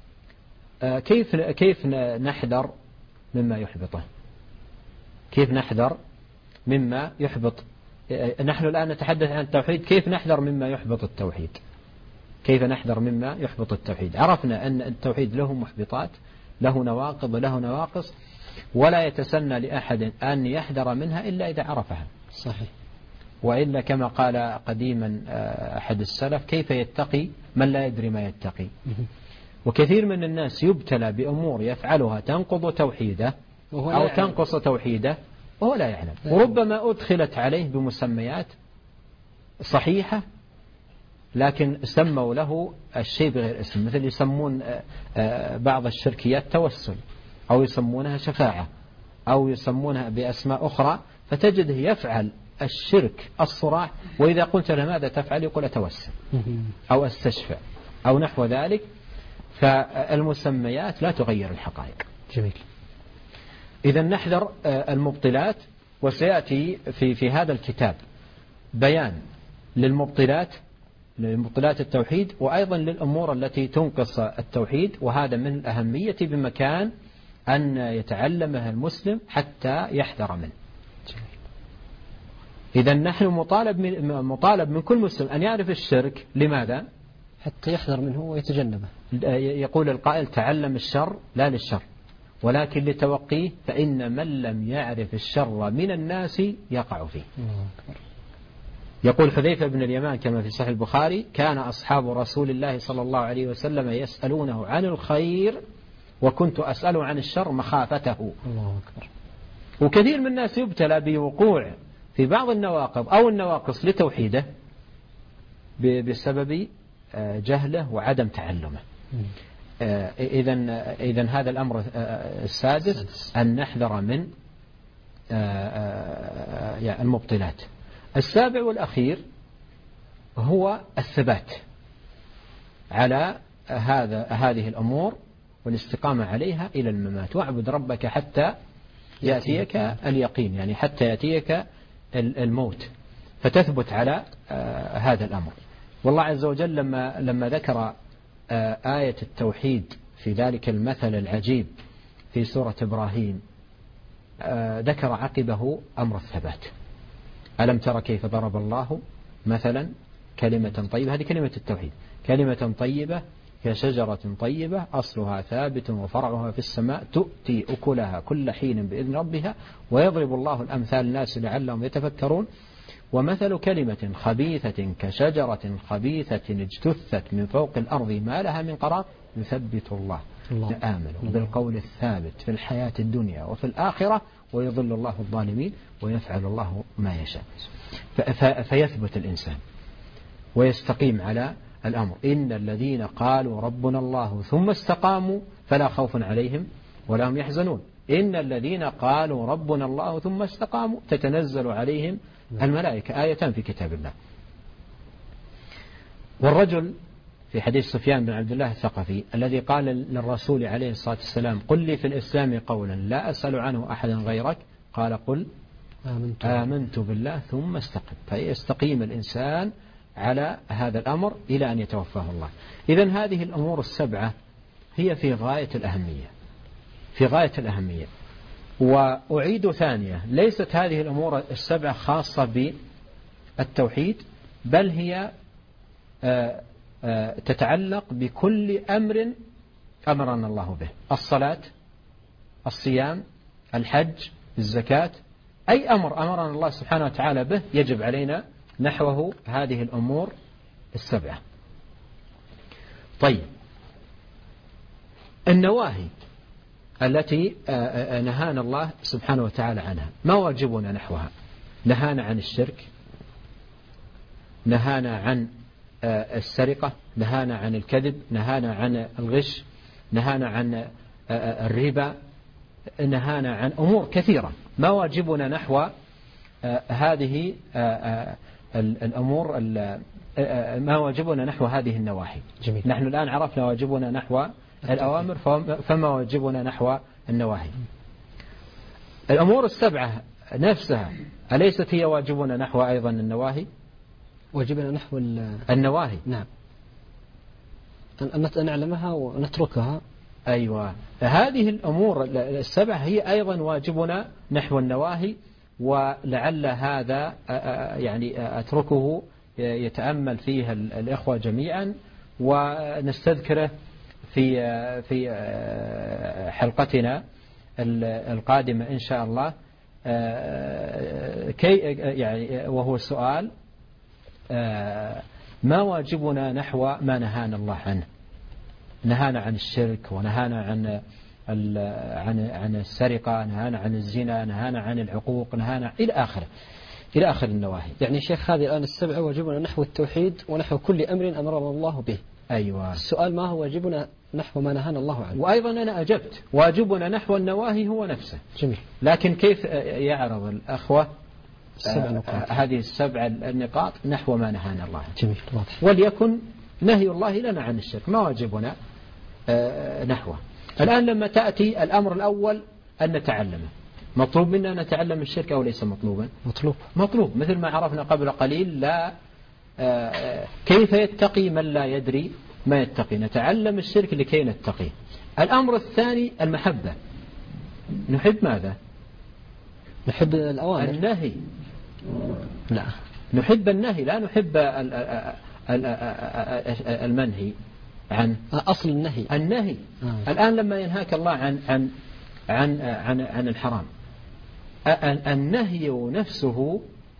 كيف نحذر مما يحبطه؟ كيف نحذر مما يحبط؟ نحن الآن نتحدث عن التوحيد، كيف نحذر مما يحبط التوحيد؟ كيف نحذر مما يحبط التوحيد؟ عرفنا أن التوحيد له محبطات، له نواقض وله نواقص، ولا يتسنى لأحد أن يحذر منها إلا إذا عرفها. صحيح. وإلا كما قال قديما أحد السلف: كيف يتقي من لا يدري ما يتقي؟ وكثير من الناس يبتلى بأمور يفعلها تنقض توحيده أو تنقص توحيده وهو لا يعلم، وربما أدخلت عليه بمسميات صحيحة لكن سموا له الشيء بغير اسم، مثل يسمون بعض الشركيات توسل، أو يسمونها شفاعة، أو يسمونها بأسماء أخرى، فتجده يفعل الشرك الصراح، وإذا قلت له ماذا تفعل يقول أتوسل أو أستشفع أو نحو ذلك. فالمسميات لا تغير الحقائق. جميل. إذا نحذر المبطلات، وسيأتي في هذا الكتاب بيان للمبطلات التوحيد، وأيضا للأمور التي تنقص التوحيد، وهذا من الأهمية بمكان أن يتعلمها المسلم حتى يحذر منه. إذا نحن مطالب من كل مسلم أن يعرف الشرك. لماذا؟ حتى يحذر منه ويتجنبه. يقول القائل: تعلم الشر لا للشر ولكن لتوقيه، فإن من لم يعرف الشر من الناس يقع فيه. يقول حذيفة بن اليمان كما في صحيح البخاري: كان أصحاب رسول الله صلى الله عليه وسلم يسألونه عن الخير وكنت أسأله عن الشر مخافته. الله أكبر. وكثير من الناس يبتلى بوقوع في بعض النواقض أو النواقص لتوحيده بسبب جهله وعدم تعلمه. إذن هذا الأمر السادس أن نحذر من المبطلات. السابع والأخير هو الثبات على هذه الأمور والاستقامة عليها إلى الممات. واعبد ربك حتى يأتيك اليقين، يعني حتى يأتيك الموت، فتثبت على هذا الأمر. والله عز وجل لما ذكر آية التوحيد في ذلك المثل العجيب في سورة إبراهيم، ذكر عقبه أمر الثبات. ألم تر كيف ضرب الله مثلا كلمة طيبة، هذه كلمة التوحيد، كلمة طيبة كشجرة طيبة أصلها ثابت وفرعها في السماء تؤتي أكلها كل حين بإذن ربها ويضرب الله الأمثال للناس لعلهم يتفكرون. ومثل كلمة خبيثة كشجرة خبيثة اجتثت من فوق الأرض ما لها من قرار يثبت الله آمنوا بالقول الثابت في الحياة الدنيا وفي الآخرة ويضل الله الظالمين ويفعل الله ما يشاء. فيثبت الإنسان ويستقيم على الأمر. إن الذين قالوا ربنا الله ثم استقاموا فلا خوف عليهم ولا هم يحزنون. إن الذين قالوا ربنا الله ثم استقاموا تتنزل عليهم الملائكة، آيتان في كتاب الله. والرجل في حديث سفيان بن عبد الله الثقفي الذي قال للرسول عليه الصلاة والسلام: قل لي في الإسلام قولا لا أسأل عنه أحدا غيرك، قال: قل آمنت بالله ثم استقم. فيستقيم الإنسان على هذا الأمر إلى أن يتوفاه الله. إذن هذه الأمور السبعة هي في غاية الأهمية، في غاية الأهمية. وأعيد ثانية، ليست هذه الأمور السبعة خاصة بالتوحيد، بل هي تتعلق بكل أمر أمرنا الله به: الصلاة، الصيام، الحج، الزكاة، أي أمر أمرنا الله سبحانه وتعالى به يجب علينا نحوه هذه الأمور السبعة. طيب، النواهي التي نهانا الله سبحانه وتعالى عنها ما واجبنا نحوها؟ نهانا عن الشرك، نهانا عن السرقة، نهانا عن الكذب، نهانا عن الغش، نهانا عن الربا، نهانا عن أمور كثيرة. ما واجبنا نحو هذه الأمور؟ ما واجبنا نحو هذه النواهي؟ جميل. نحن الآن عرفنا واجبنا نحو الأوامر، فما واجبنا نحو النواهي؟ الأمور السبعة نفسها أليست هي واجبنا نحو أيضا النواهي؟ واجبنا نحو النواهي، نعم، أن نعلمها ونتركها. أيوة، هذه الأمور السبعة هي أيضا واجبنا نحو النواهي. ولعل هذا يعني أتركه يتأمل فيه الإخوة جميعا، ونستذكره في حلقتنا القادمة إن شاء الله. يعني وهو السؤال: ما واجبنا نحو ما نهانا الله عنه؟ نهانا عن الشرك، ونهانا عن السرقة، نهانا عن الزنا، نهانا عن العقوق، نهانا إلى آخر النواهي. يعني شيخ هذه الآن السبعة واجبنا نحو التوحيد ونحو كل أمر أمرنا الله به. أيوة. السؤال: ما هو واجبنا نحو ما نهانا الله عنه؟ وأيضا أنا أجبت: واجبنا نحو النواهي هو نفسه. جميل. لكن كيف يعرض الأخوة هذه السبع النقاط نحو ما نهانا الله عنه؟ جميل، واضح. وليكن نهي الله لنا عن الشرك ما واجبنا نحوه. الآن لما تأتي الأمر الأول أن نتعلمه، مطلوب منا أن نتعلم الشرك أو ليس مطلوبا؟ مطلوب، مثل ما عرفنا قبل قليل: لا كيف يتقي من لا يدري ما يتقي؟ نتعلم الشرك لكي نتقيه. الأمر الثاني المحبة. نحب ماذا؟ نحب الأوامر. النهي. لا، نحب النهي، لا نحب المنهي عن أصل النهي. الآن لما ينهاك الله عن الحرام، النهي نفسه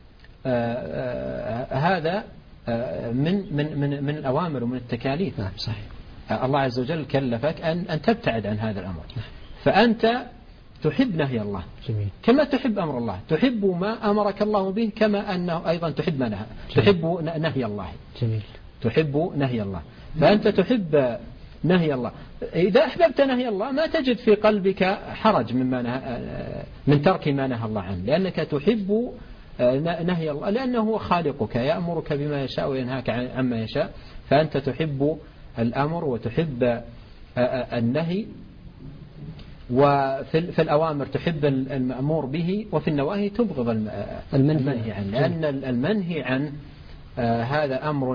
هذا من الأوامر ومن التكاليف. نعم، صحيح. الله عز وجل كلفك أن تبتعد عن هذا الأمر، فأنت تحب نهي الله. جميل. كما تحب أمر الله، تحب ما أمرك الله به، كما أنه أيضا تحب ما نهى. تحب نهي الله. جميل. تحب نهي الله، فأنت تحب نهي الله. إذا أحببت نهي الله ما تجد في قلبك حرج من ترك ما نهى الله عنه، لأنك تحب نهي الله، لأنه هو خالقك، يأمرك بما يشاء وينهاك عما يشاء، فأنت تحب الأمر وتحب النهي. وفي الأوامر تحب المأمور به، وفي النواهي تبغض المنهي عنه، لأن المنهي عنه هذا أمر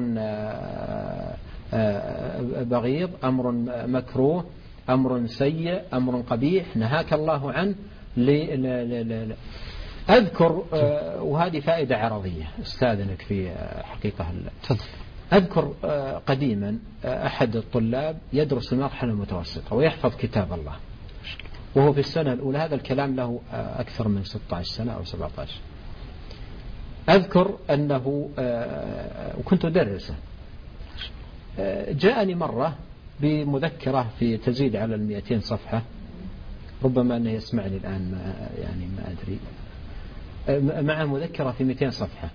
بغيض، أمر مكروه، أمر سيء، أمر قبيح نهاك الله عنه. أذكر وهذه فائدة عرضية استاذنك في حقيقة. أذكر قديما أحد الطلاب يدرس المرحلة المتوسطة ويحفظ كتاب الله، وهو في السنة الأولى. هذا الكلام له أكثر من 16 سنة أو 17. أذكر أنه وكنت أدرسه، جاءني مرة بمذكرة في تزيد على 200 صفحة، ربما أنه يسمعني الآن، ما أدري، مع مذكرة في 200 صفحة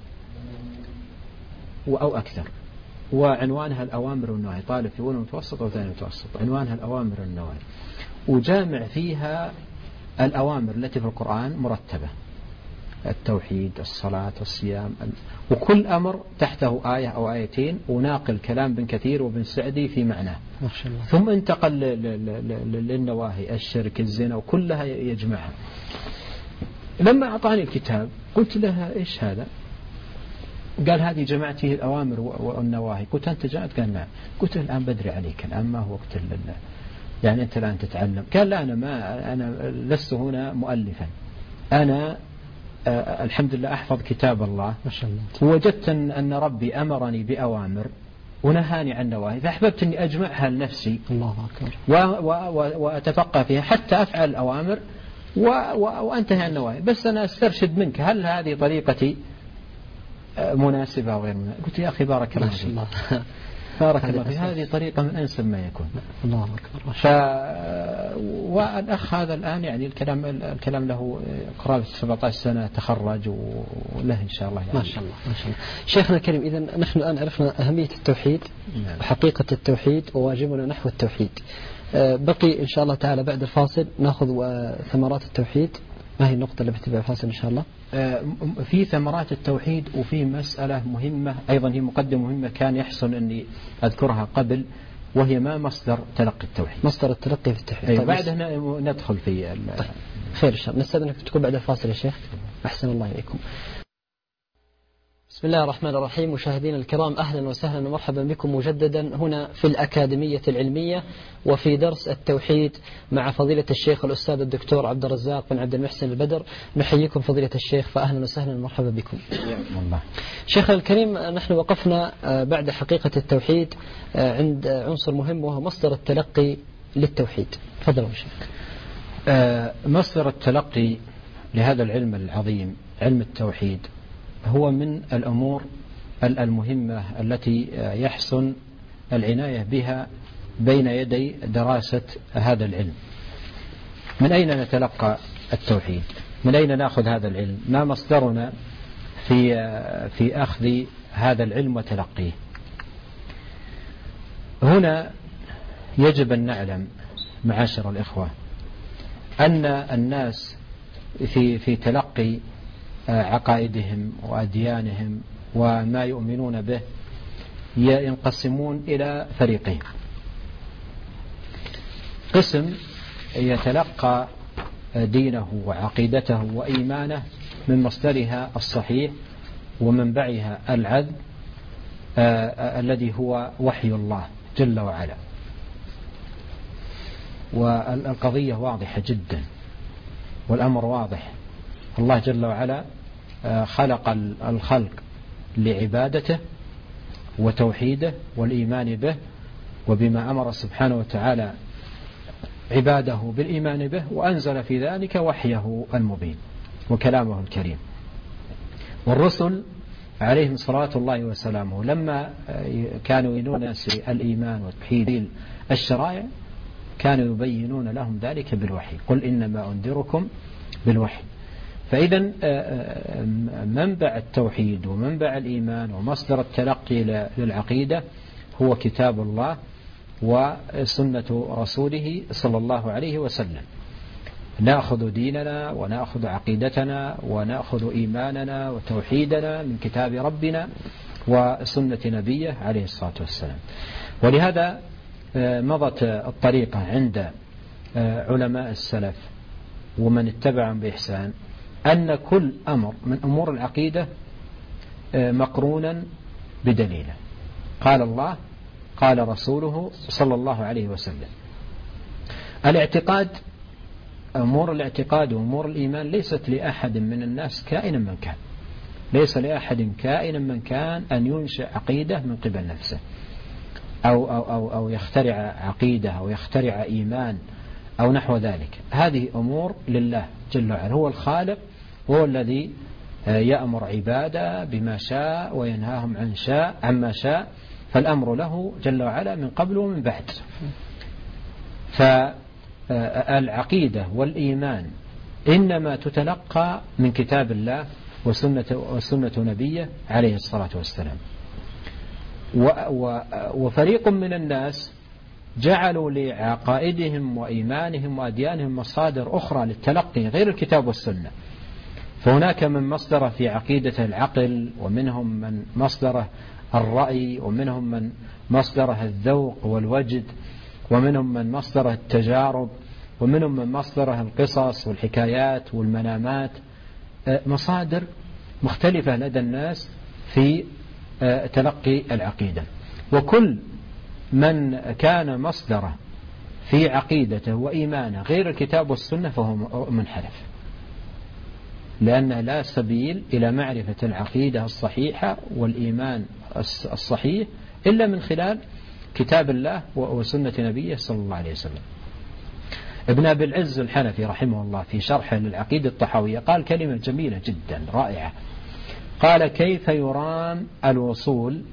أو أكثر، وعنوانها الأوامر والنواهي. طالب في أولى متوسط أو ثاني متوسط، عنوانها الأوامر والنواهي، وجامع فيها الأوامر التي في القرآن مرتبة: التوحيد، الصلاة، الصيام، وكل أمر تحته آية أو آيتين، وناقل كلام بن كثير وبن سعدي في معناه. ما شاء الله. ثم انتقل للنواهي: الشرك، الزنا، وكلها يجمعها. لما أعطاني الكتاب قلت له: إيش هذا؟ قال: هذه جمعت فيه الأوامر والنواهي. قلت: أنت جاءت؟ قال: نعم. قلت: الآن بدري عليك، الآن ما هو وقت يعني أنت الآن تتعلم. قال: لا، أنا لست هنا مؤلفا، أنا الحمد لله أحفظ كتاب الله. ما شاء الله. ووجدت أن ربي أمرني بأوامر ونهاني عن نواهي، فأحببت أني أجمعها لنفسي. الله أكبر. وأتفقه فيها حتى أفعل الأوامر وأنتهي عن النواهي. بس أنا أسترشد منك، هل هذه طريقتي مناسبة أو غير مناسبة؟ قلت: يا أخي بارك الله فيك، بارك الله في هذه طريقة من أنسب ما يكون. الله أكبر. والأخ هذا الآن يعني الكلام له قرابة 17 سنة، تخرج وله إن شاء الله يعني. ما شاء الله ما شاء الله. شيخنا الكريم، إذا نحن الآن عرفنا أهمية التوحيد وحقيقة التوحيد وواجبنا نحو التوحيد. بقي إن شاء الله تعالى بعد الفاصل نأخذ ثمرات التوحيد. ما هي النقطة اللي بتبع الفاصل إن شاء الله؟ في ثمرات التوحيد، وفي مسألة مهمة أيضا، هي مقدمة مهمة كان يحسن أني أذكرها قبل، وهي ما مصدر تلقي التوحيد. مصدر التلقي في التوحيد. طيب بعدها ندخل في طيب خير إن شاء الله. نستأذنك تكون بعد الفاصل يا شيخ. أحسن الله إليكم. بسم الله الرحمن الرحيم. مشاهدينا الكرام، أهلا وسهلا ومرحبا بكم مجددا هنا في الأكاديمية العلمية وفي درس التوحيد مع فضيلة الشيخ الأستاذ الدكتور عبد الرزاق بن عبد المحسن البدر. نحييكم فضيلة الشيخ، فأهلا وسهلا ومرحبا بكم. شيخنا الكريم، نحن وقفنا بعد حقيقة التوحيد عند عنصر مهم وهو مصدر التلقي للتوحيد. تفضلوا يا شيخ. مصدر التلقي لهذا العلم العظيم، علم التوحيد، هو من الأمور المهمة التي يحسن العناية بها بين يدي دراسة هذا العلم. من أين نتلقى التوحيد؟ من أين نأخذ هذا العلم؟ ما مصدرنا في أخذ هذا العلم وتلقيه؟ هنا يجب أن نعلم معاشر الإخوة أن الناس في تلقي عقائدهم وأديانهم وما يؤمنون به ينقسمون إلى فريقين. قسم يتلقى دينه وعقيدته وإيمانه من مصدرها الصحيح ومنبعها العذب الذي هو وحي الله جل وعلا. والقضية واضحة جدا والأمر واضح. الله جل وعلا خلق الخلق لعبادته وتوحيده والإيمان به، وبما أمر سبحانه وتعالى عباده بالإيمان به، وأنزل في ذلك وحيه المبين وكلامه الكريم. والرسل عليهم صلاة الله وسلامه لما كانوا ينون الإيمان وتوحيد الشرائع كانوا يبينون لهم ذلك بالوحي. قل إنما أنذركم بالوحي. فإذا منبع التوحيد ومنبع الإيمان ومصدر التلقي للعقيدة هو كتاب الله وسنة رسوله صلى الله عليه وسلم. نأخذ ديننا ونأخذ عقيدتنا ونأخذ إيماننا وتوحيدنا من كتاب ربنا وسنة نبيه عليه الصلاة والسلام. ولهذا مضت الطريقة عند علماء السلف ومن اتبعهم بإحسان أن كل أمر من أمور العقيدة مقرونا بدليله. قال الله قال رسوله صلى الله عليه وسلم. الاعتقاد، أمور الاعتقاد وأمور الإيمان ليست لأحد من الناس كائنا من كان. ليس لأحد كائنا من كان أن ينشئ عقيدة من قبل نفسه أو يخترع عقيدة أو يخترع إيمان أو نحو ذلك. هذه أمور لله جل وعلا، هو الخالق وهو الذي يأمر عباده بما شاء وينهاهم عما شاء، فالأمر له جل وعلا من قبل ومن بعد. فالعقيدة والإيمان إنما تتلقى من كتاب الله وسنة نبيه عليه الصلاة والسلام. وفريق من الناس جعلوا لعقائدهم وإيمانهم وأديانهم مصادر أخرى للتلقي غير الكتاب والسنة. فهناك من مصدره في عقيدة العقل، ومنهم من مصدره الرأي، ومنهم من مصدره الذوق والوجد، ومنهم من مصدره التجارب، ومنهم من مصدره القصص والحكايات والمنامات. مصادر مختلفة لدى الناس في تلقي العقيدة. وكل من كان مصدره في عقيدته وإيمانه غير الكتاب والسنة فهو منحرف، لأن لا سبيل إلى معرفة العقيدة الصحيحة والإيمان الصحيح إلا من خلال كتاب الله وسنة نبيه صلى الله عليه وسلم. ابن أبي العز الحنفي رحمه الله في شرحه للعقيدة الطحاوية قال كلمة جميلة جدا رائعة. قال: كيف يرام الوصول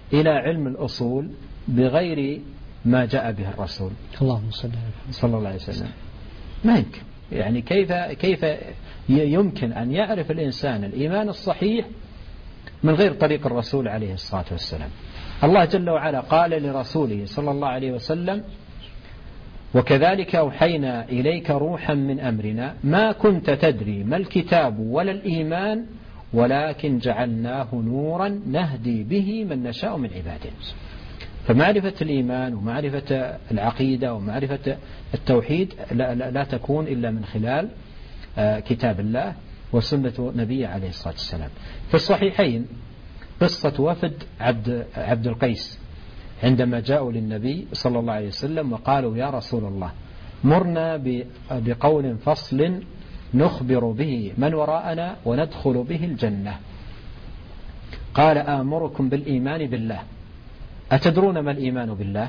إلى علم الأصول بغير ما جاء به الرسول اللهم صلى الله عليه وسلم؟ ما يمكن. يعني كيف يمكن أن يعرف الإنسان الإيمان الصحيح من غير طريق الرسول عليه الصلاة والسلام؟ الله جل وعلا قال لرسوله صلى الله عليه وسلم: وكذلك أوحينا إليك روحا من أمرنا ما كنت تدري ما الكتاب ولا الإيمان ولكن جعلناه نورا نهدي به من نشاء من عبادنا. فمعرفة الإيمان ومعرفة العقيدة ومعرفة التوحيد لا تكون إلا من خلال كتاب الله وسنة نبيه عليه الصلاة والسلام. في الصحيحين قصة وفد عبد القيس عندما جاءوا للنبي صلى الله عليه وسلم وقالوا: يا رسول الله، مرنا بقول فصل نخبر به من وراءنا وندخل به الجنة. قال: آمركم بالإيمان بالله. أتدرون ما الإيمان بالله؟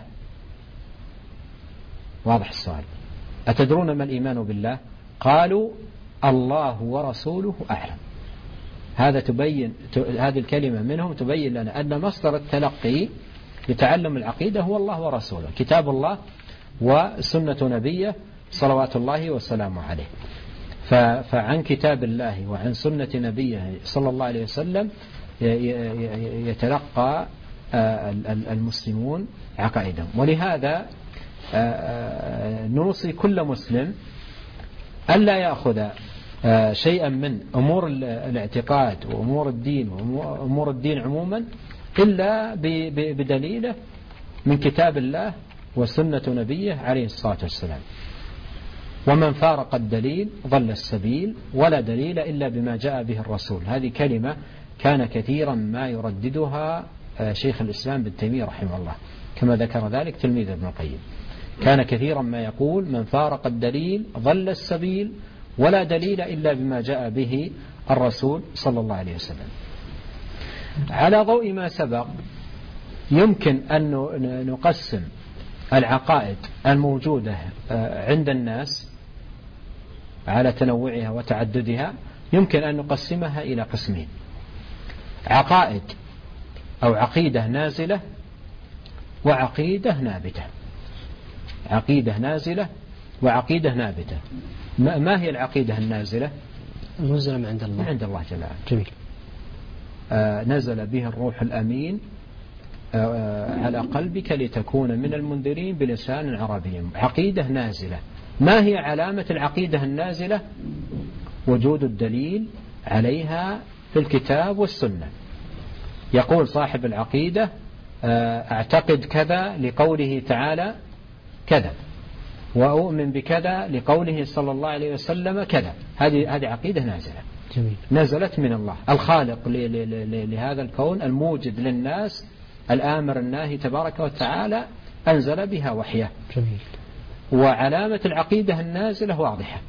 واضح السؤال. أتدرون ما الإيمان بالله؟ قالوا: الله ورسوله أعلم. هذه الكلمة منهم تبين لنا أن مصدر التلقي لتعلم العقيدة هو الله ورسوله، كتاب الله وسنة نبيه صلوات الله وسلامه عليه. فعن كتاب الله وعن سنة نبيه صلى الله عليه وسلم يتلقى المسلمون عقائدهم. ولهذا نوصي كل مسلم ألا يأخذ شيئا من أمور الاعتقاد وأمور الدين وأمور الدين عموما إلا بدليله من كتاب الله وسنة نبيه عليه الصلاة والسلام. ومن فارق الدليل ضل السبيل ولا دليل إلا بما جاء به الرسول. هذه كلمة كان كثيرا ما يرددها شيخ الإسلام ابن تيمية رحمه الله، كما ذكر ذلك تلميذ ابن القيم. كان كثيرا ما يقول: من فارق الدليل ضل السبيل ولا دليل إلا بما جاء به الرسول صلى الله عليه وسلم. على ضوء ما سبق يمكن أن نقسم العقائد الموجودة عند الناس على تنوعها وتعددها، يمكن أن نقسمها إلى قسمين: عقائد أو عقيدة نازلة وعقيدة نابتة. عقيدة نازلة وعقيدة نابتة. ما هي العقيدة النازلة؟ نزل من عند الله، من عند الله جل وعلا. جميل. نزل به الروح الأمين على قلبك لتكون من المنذرين بلسان عربي. عقيدة نازلة. ما هي علامة العقيدة النازلة؟ وجود الدليل عليها في الكتاب والسنة. يقول صاحب العقيدة: أعتقد كذا لقوله تعالى كذا، وأؤمن بكذا لقوله صلى الله عليه وسلم كذا. هذه عقيدة نازلة. جميل. نزلت من الله الخالق لهذا الكون، الموجد للناس، الآمر الناهي تبارك وتعالى، أنزل بها وحيه. جميل. وعلامة العقيدة النازلة واضحة: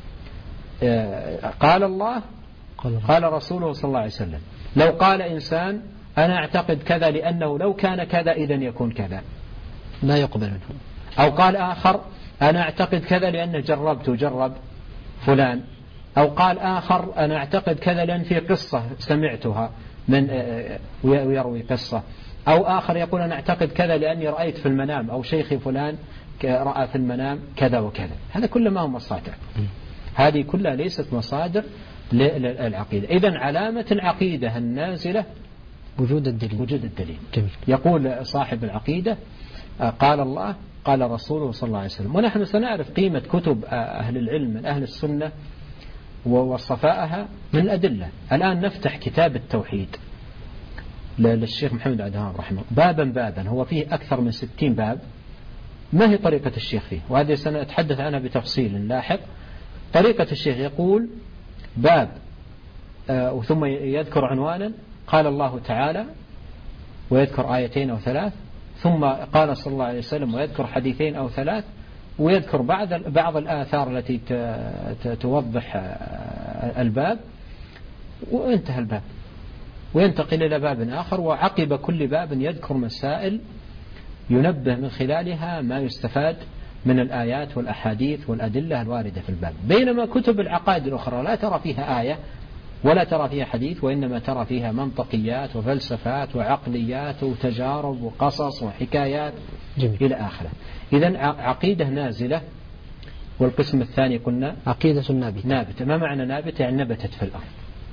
قال الله قال رسوله صلى الله عليه وسلم. لو قال إنسان: أنا أعتقد كذا لأنه لو كان كذا إذن يكون كذا، لا يقبل منه. أو قال آخر: أنا أعتقد كذا لأنه جرب فلان. أو قال آخر: أنا أعتقد كذا لأن في قصة سمعتها من ويروي قصة. أو آخر يقول: أنا أعتقد كذا لأني رأيت في المنام، أو شيخي فلان رأى في المنام كذا وكذا. هذا كله ما هو مصادر. هذه كلها ليست مصادر للعقيدة. إذن علامة العقيدة النازلة وجود الدليل. جميل. يقول صاحب العقيدة: قال الله قال رسوله صلى الله عليه وسلم. ونحن سنعرف قيمة كتب أهل العلم من أهل السنة وصفائها من الأدلة. الآن نفتح كتاب التوحيد للشيخ محمد عدهان رحمه بابا، هو فيه أكثر من 60 باب. ما هي طريقة الشيخ فيه؟ وهذه سنتحدث عنها بتفصيل لاحق. طريقة الشيخ يقول باب ثم يذكر عنوانا، قال الله تعالى، ويذكر آيتين أو 3، ثم قال صلى الله عليه وسلم، ويذكر حديثين أو 3، ويذكر بعض الآثار التي توضح الباب، وانتهى الباب، وينتقل إلى باب آخر، وعقب كل باب يذكر مسائل ينبه من خلالها ما يستفاد من الآيات والأحاديث والأدلة الواردة في الباب. بينما كتب العقائد الأخرى لا ترى فيها آية ولا ترى فيها حديث، وإنما ترى فيها منطقيات وفلسفات وعقليات وتجارب وقصص وحكايات جميل. إلى آخره. إذن عقيدة نازلة. والقسم الثاني قلنا عقيدة نابتة. ما معنى نابتة؟ يعني نبتت في الأرض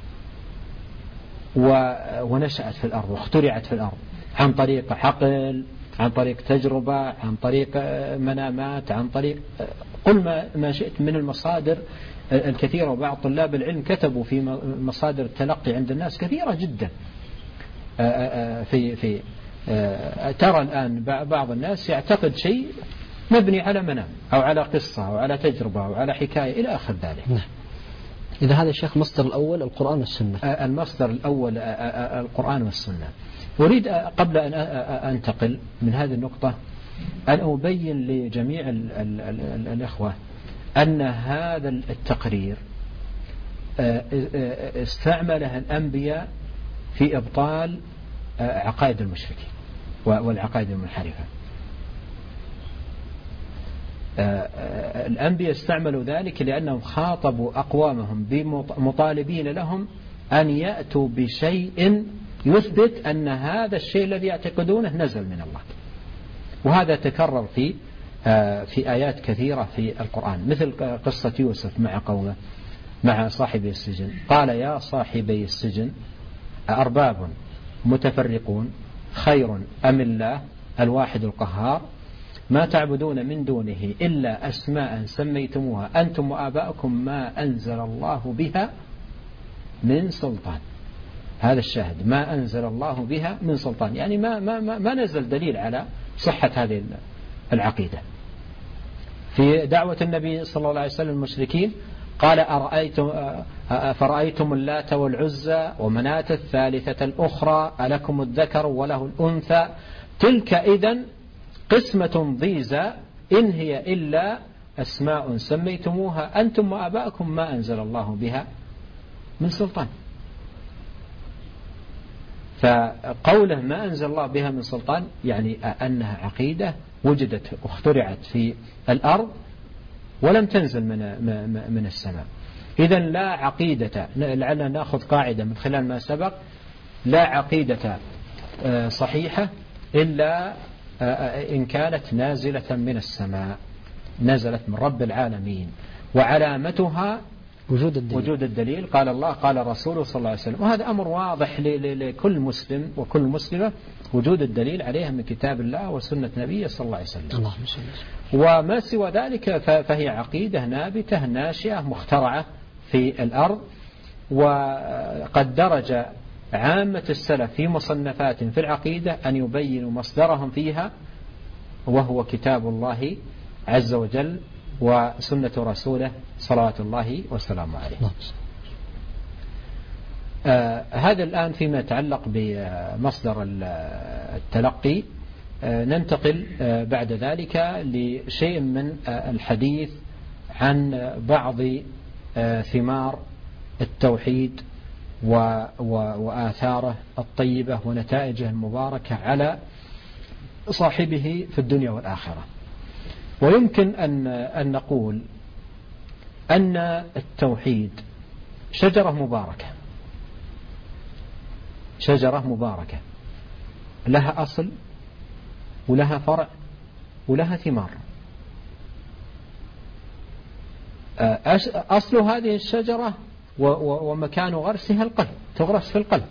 ونشأت في الأرض واخترعت في الأرض عن طريق عقل، عن طريق تجربة، عن طريق منامات، عن طريق قل ما شئت من المصادر الكثيرة. وبعض طلاب العلم كتبوا في مصادر التلقي عند الناس كثيرة جدا. في ترى الآن بعض الناس يعتقد شيء مبني على منام أو على قصة أو على تجربة أو على حكاية إلى آخر ذلك. نعم. إذا هذا الشيخ مصدر الأول القرآن والسنة. المصدر الأول القرآن والسنة. أريد قبل أن أنتقل من هذه النقطة أن أبين لجميع الإخوة أن هذا التقرير استعمله الأنبياء في إبطال عقائد المشركين والعقائد المنحرفة. الأنبياء استعملوا ذلك لأنهم خاطبوا أقوامهم بمطالبين لهم أن يأتوا بشيء يثبت أن هذا الشيء الذي يعتقدونه نزل من الله. وهذا تكرر في آيات كثيرة في القرآن، مثل قصة يوسف مع قومه مع صاحبي السجن. قال يا صاحبي السجن أأرباب متفرقون خير أم الله الواحد القهار ما تعبدون من دونه إلا أسماء سميتموها أنتم وآباؤكم ما أنزل الله بها من سلطان. هذا الشاهد، ما أنزل الله بها من سلطان، يعني ما نزل دليل على صحة هذه العقيدة. في دعوة النبي صلى الله عليه وسلم المشركين قال فرأيتم اللات والعزى ومناة الثالثة الأخرى ألكم الذكر وله الأنثى تلك إذن قسمة ضيزى إن هي إلا أسماء سميتموها أنتم وآباؤكم ما أنزل الله بها من سلطان. فقوله ما أنزل الله بها من سلطان يعني أنها عقيدة وجدت واخترعت في الأرض ولم تنزل من السماء. إذن لا عقيدة، لعلنا نأخذ قاعدة من خلال ما سبق، لا عقيدة صحيحة إلا إن كانت نازلة من السماء، نزلت من رب العالمين، وعلامتها وجود الدليل. قال الله قال رسوله صلى الله عليه وسلم. وهذا أمر واضح لكل مسلم وكل مسلمة، وجود الدليل عليها من كتاب الله وسنة نبيه صلى الله عليه وسلم. وما سوى ذلك فهي عقيدة نابتة ناشئة مخترعة في الأرض. وقد درج عامة السلف في مصنفات في العقيدة أن يبينوا مصدرهم فيها، وهو كتاب الله عز وجل وسنة رسوله صلوات الله وسلامه عليه. هذا الآن فيما يتعلق بمصدر التلقي. ننتقل بعد ذلك لشيء من الحديث عن بعض ثمار التوحيد وآثاره الطيبة ونتائجه المباركة على صاحبه في الدنيا والآخرة. ويمكن أن نقول أن التوحيد شجرة مباركة لها أصل ولها فرع ولها ثمار. أصل هذه الشجرة ومكان غرسها القلب، تغرس في القلب،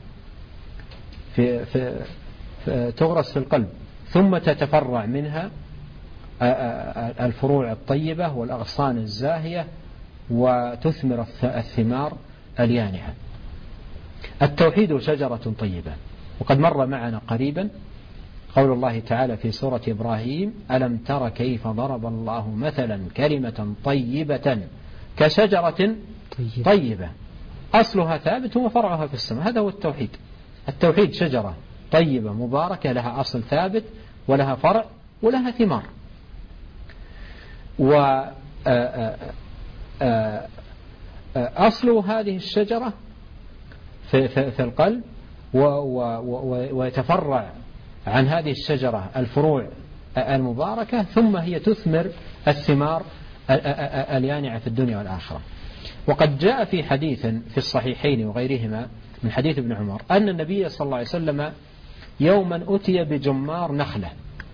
تغرس في القلب، ثم تتفرع منها الفروع الطيبة والأغصان الزاهية وتثمر الثمار اليانعة. التوحيد شجرة طيبة. وقد مر معنا قريبا قول الله تعالى في سورة إبراهيم ألم تر كيف ضرب الله مثلا كلمة طيبة كشجرة طيبة أصلها ثابت وفرعها في السماء. هذا هو التوحيد. التوحيد شجرة طيبة مباركة لها أصل ثابت ولها فرع ولها ثمار. أصل هذه الشجرة في القلب، ويتفرع عن هذه الشجرة الفروع المباركة، ثم هي تثمر الثمار اليانعة في الدنيا والآخرة. وقد جاء في حديث في الصحيحين وغيرهما من حديث ابن عمر أن النبي صلى الله عليه وسلم يوما أتي بجمار نخلة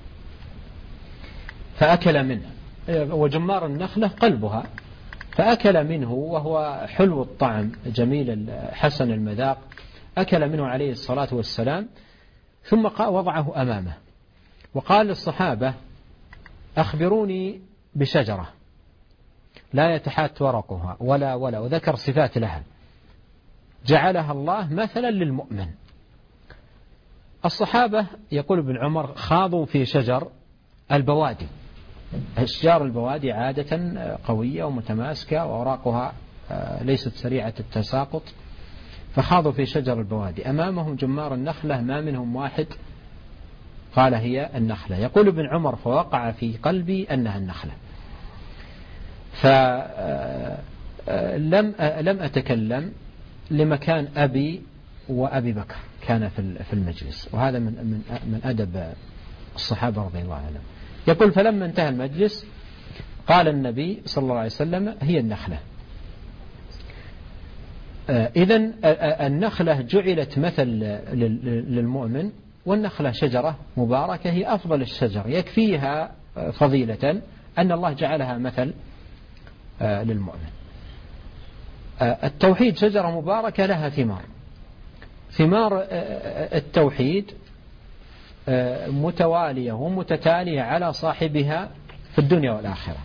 فأكل منه، وجمار النخلة قلبها، فأكل منه وهو حلو الطعم جميل حسن المذاق، أكل منه عليه الصلاة والسلام، ثم وضعه أمامه وقال للصحابة أخبروني بشجرة لا يتحات ورقها ولا وذكر صفات لها جعلها الله مثلا للمؤمن. الصحابة يقول ابن عمر خاضوا في شجر البوادي. أشجار البوادي عادة قوية ومتماسكة وأوراقها ليست سريعة التساقط، فخاضوا في شجر البوادي، أمامهم جمار النخلة ما منهم واحد قال هي النخلة. يقول ابن عمر فوقع في قلبي أنها النخلة، فلم أتكلم لمكان أبي وأبي بكر كان في المجلس، وهذا من أدب الصحابة رضي الله عنهم. يقول فلما انتهى المجلس قال النبي صلى الله عليه وسلم هي النخلة. إذن النخلة جعلت مثل للمؤمن، والنخلة شجرة مباركة هي أفضل الشجر، يكفيها فضيلة أن الله جعلها مثل للمؤمن. التوحيد شجرة مباركة لها ثمار التوحيد متوالية ومتتالية على صاحبها في الدنيا والآخرة.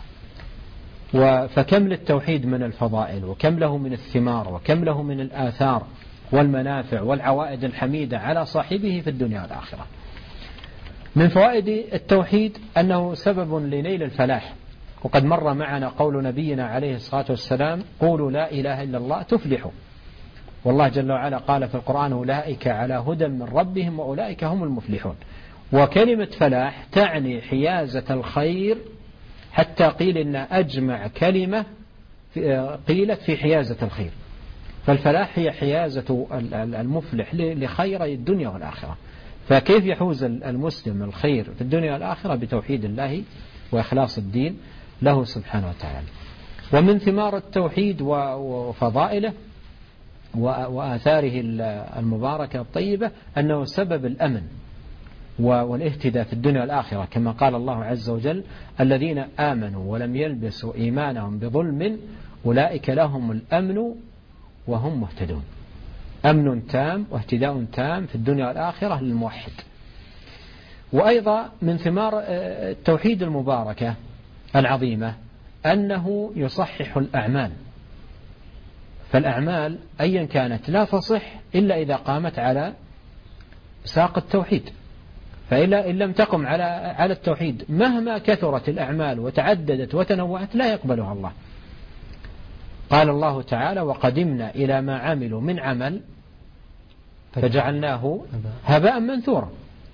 فكم للتوحيد من الفضائل، وكم له من الثمار، وكم له من الآثار والمنافع والعوائد الحميدة على صاحبه في الدنيا والآخرة. من فوائد التوحيد أنه سبب لنيل الفلاح، وقد مر معنا قول نبينا عليه الصلاة والسلام قولوا لا إله إلا الله تفلحوا، والله جل وعلا قال في القرآن أولئك على هدى من ربهم وأولئك هم المفلحون. وكلمة فلاح تعني حيازة الخير، حتى قيل إن أجمع كلمة قيلت في حيازة الخير، فالفلاح هي حيازة المفلح لخيري الدنيا والآخرة. فكيف يحوز المسلم الخير في الدنيا والآخرة؟ بتوحيد الله وإخلاص الدين له سبحانه وتعالى. ومن ثمار التوحيد وفضائله وآثاره المباركة الطيبة أنه سبب الأمن والاهتداء في الدنيا والآخرة، كما قال الله عز وجل الذين آمنوا ولم يلبسوا إيمانهم بظلم أولئك لهم الأمن وهم مهتدون. أمن تام واهتداء تام في الدنيا والآخرة للموحد. وأيضا من ثمار التوحيد المباركة العظيمة أنه يصحح الأعمال، فالأعمال أيا كانت لا تصح إلا إذا قامت على ساق التوحيد، فإلا إن لم تقم على التوحيد مهما كثرت الأعمال وتعددت وتنوعت لا يقبلها الله. قال الله تعالى وقدمنا إلى ما عملوا من عمل فجعلناه هباء منثورا.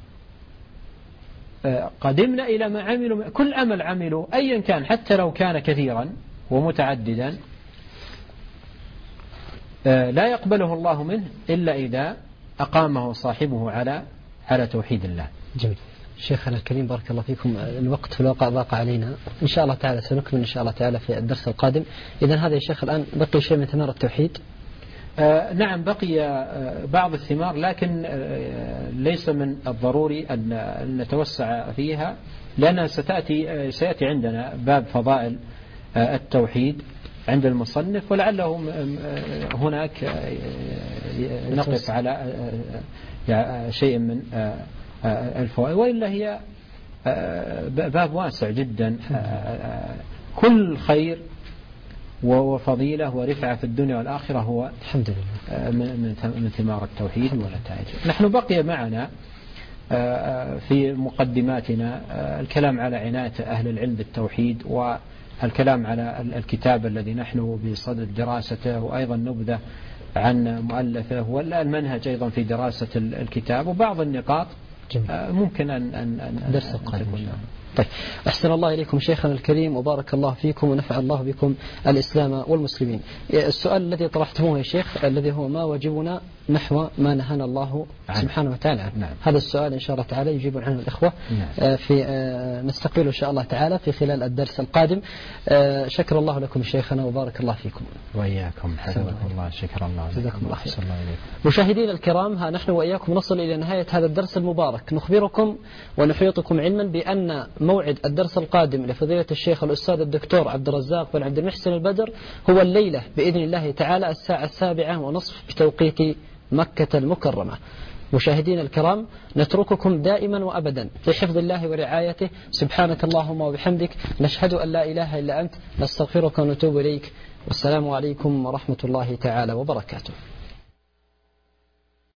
قدمنا إلى ما عملوا، كل عمل عملوا أيا كان حتى لو كان كثيرا ومتعددا لا يقبله الله منه إلا إذا أقامه صاحبه على توحيد الله. جميل. شيخنا الكريم بارك الله فيكم، الوقت في الواقع ضاق علينا، إن شاء الله تعالى سنكمل إن شاء الله تعالى في الدرس القادم. إذن هذا يا شيخ الآن بقي شيء من ثمار التوحيد؟ نعم بقي بعض الثمار، لكن ليس من الضروري أن نتوسع فيها، لأنها سيأتي عندنا باب فضائل التوحيد عند المصنف، ولعله هناك نقف على شيء من الفوائد، وإلا هي باب واسع جدا، كل خير وفضيلة ورفعة في الدنيا والآخرة هو الحمد لله من ثمار التوحيد والنتائج. نحن بقي معنا في مقدماتنا الكلام على عناية أهل العلم بالتوحيد، والكلام على الكتاب الذي نحن بصدد دراسته، وأيضا نبذة عن مؤلفه والمنهج أيضا في دراسة الكتاب، وبعض النقاط ممكن أن درس القادم. طيب، أحسن الله إليكم شيخنا الكريم وبارك الله فيكم ونفع الله بكم الإسلام والمسلمين. السؤال الذي طرحتموه يا شيخ الذي هو ما واجبنا نحو ما نهانا الله سبحانه وتعالى عنه. نعم. هذا السؤال إن شاء الله تعالى يجيب عنه الإخوة. نعم. نستقبله إن شاء الله تعالى في خلال الدرس القادم. شكر الله لكم شيخنا وبارك الله فيكم. وإياكم، حفظكم الله، شكر الله، جزاكم الله خير. الله مشاهدينا الكرام، ها نحن وإياكم نصل إلى نهاية هذا الدرس المبارك. نخبركم ونحيطكم علما بأن موعد الدرس القادم لفضيلة الشيخ الأستاذ الدكتور عبد الرزاق بن عبد المحسن البدر هو الليلة بإذن الله تعالى الساعة 7:30 بتوقيت مكة المكرمة. مشاهدينا الكرام، نترككم دائما وأبدا في حفظ الله ورعايته. سبحانك اللهم وبحمدك، نشهد أن لا إله إلا أنت، نستغفرك ونتوب إليك. والسلام عليكم ورحمة الله تعالى وبركاته.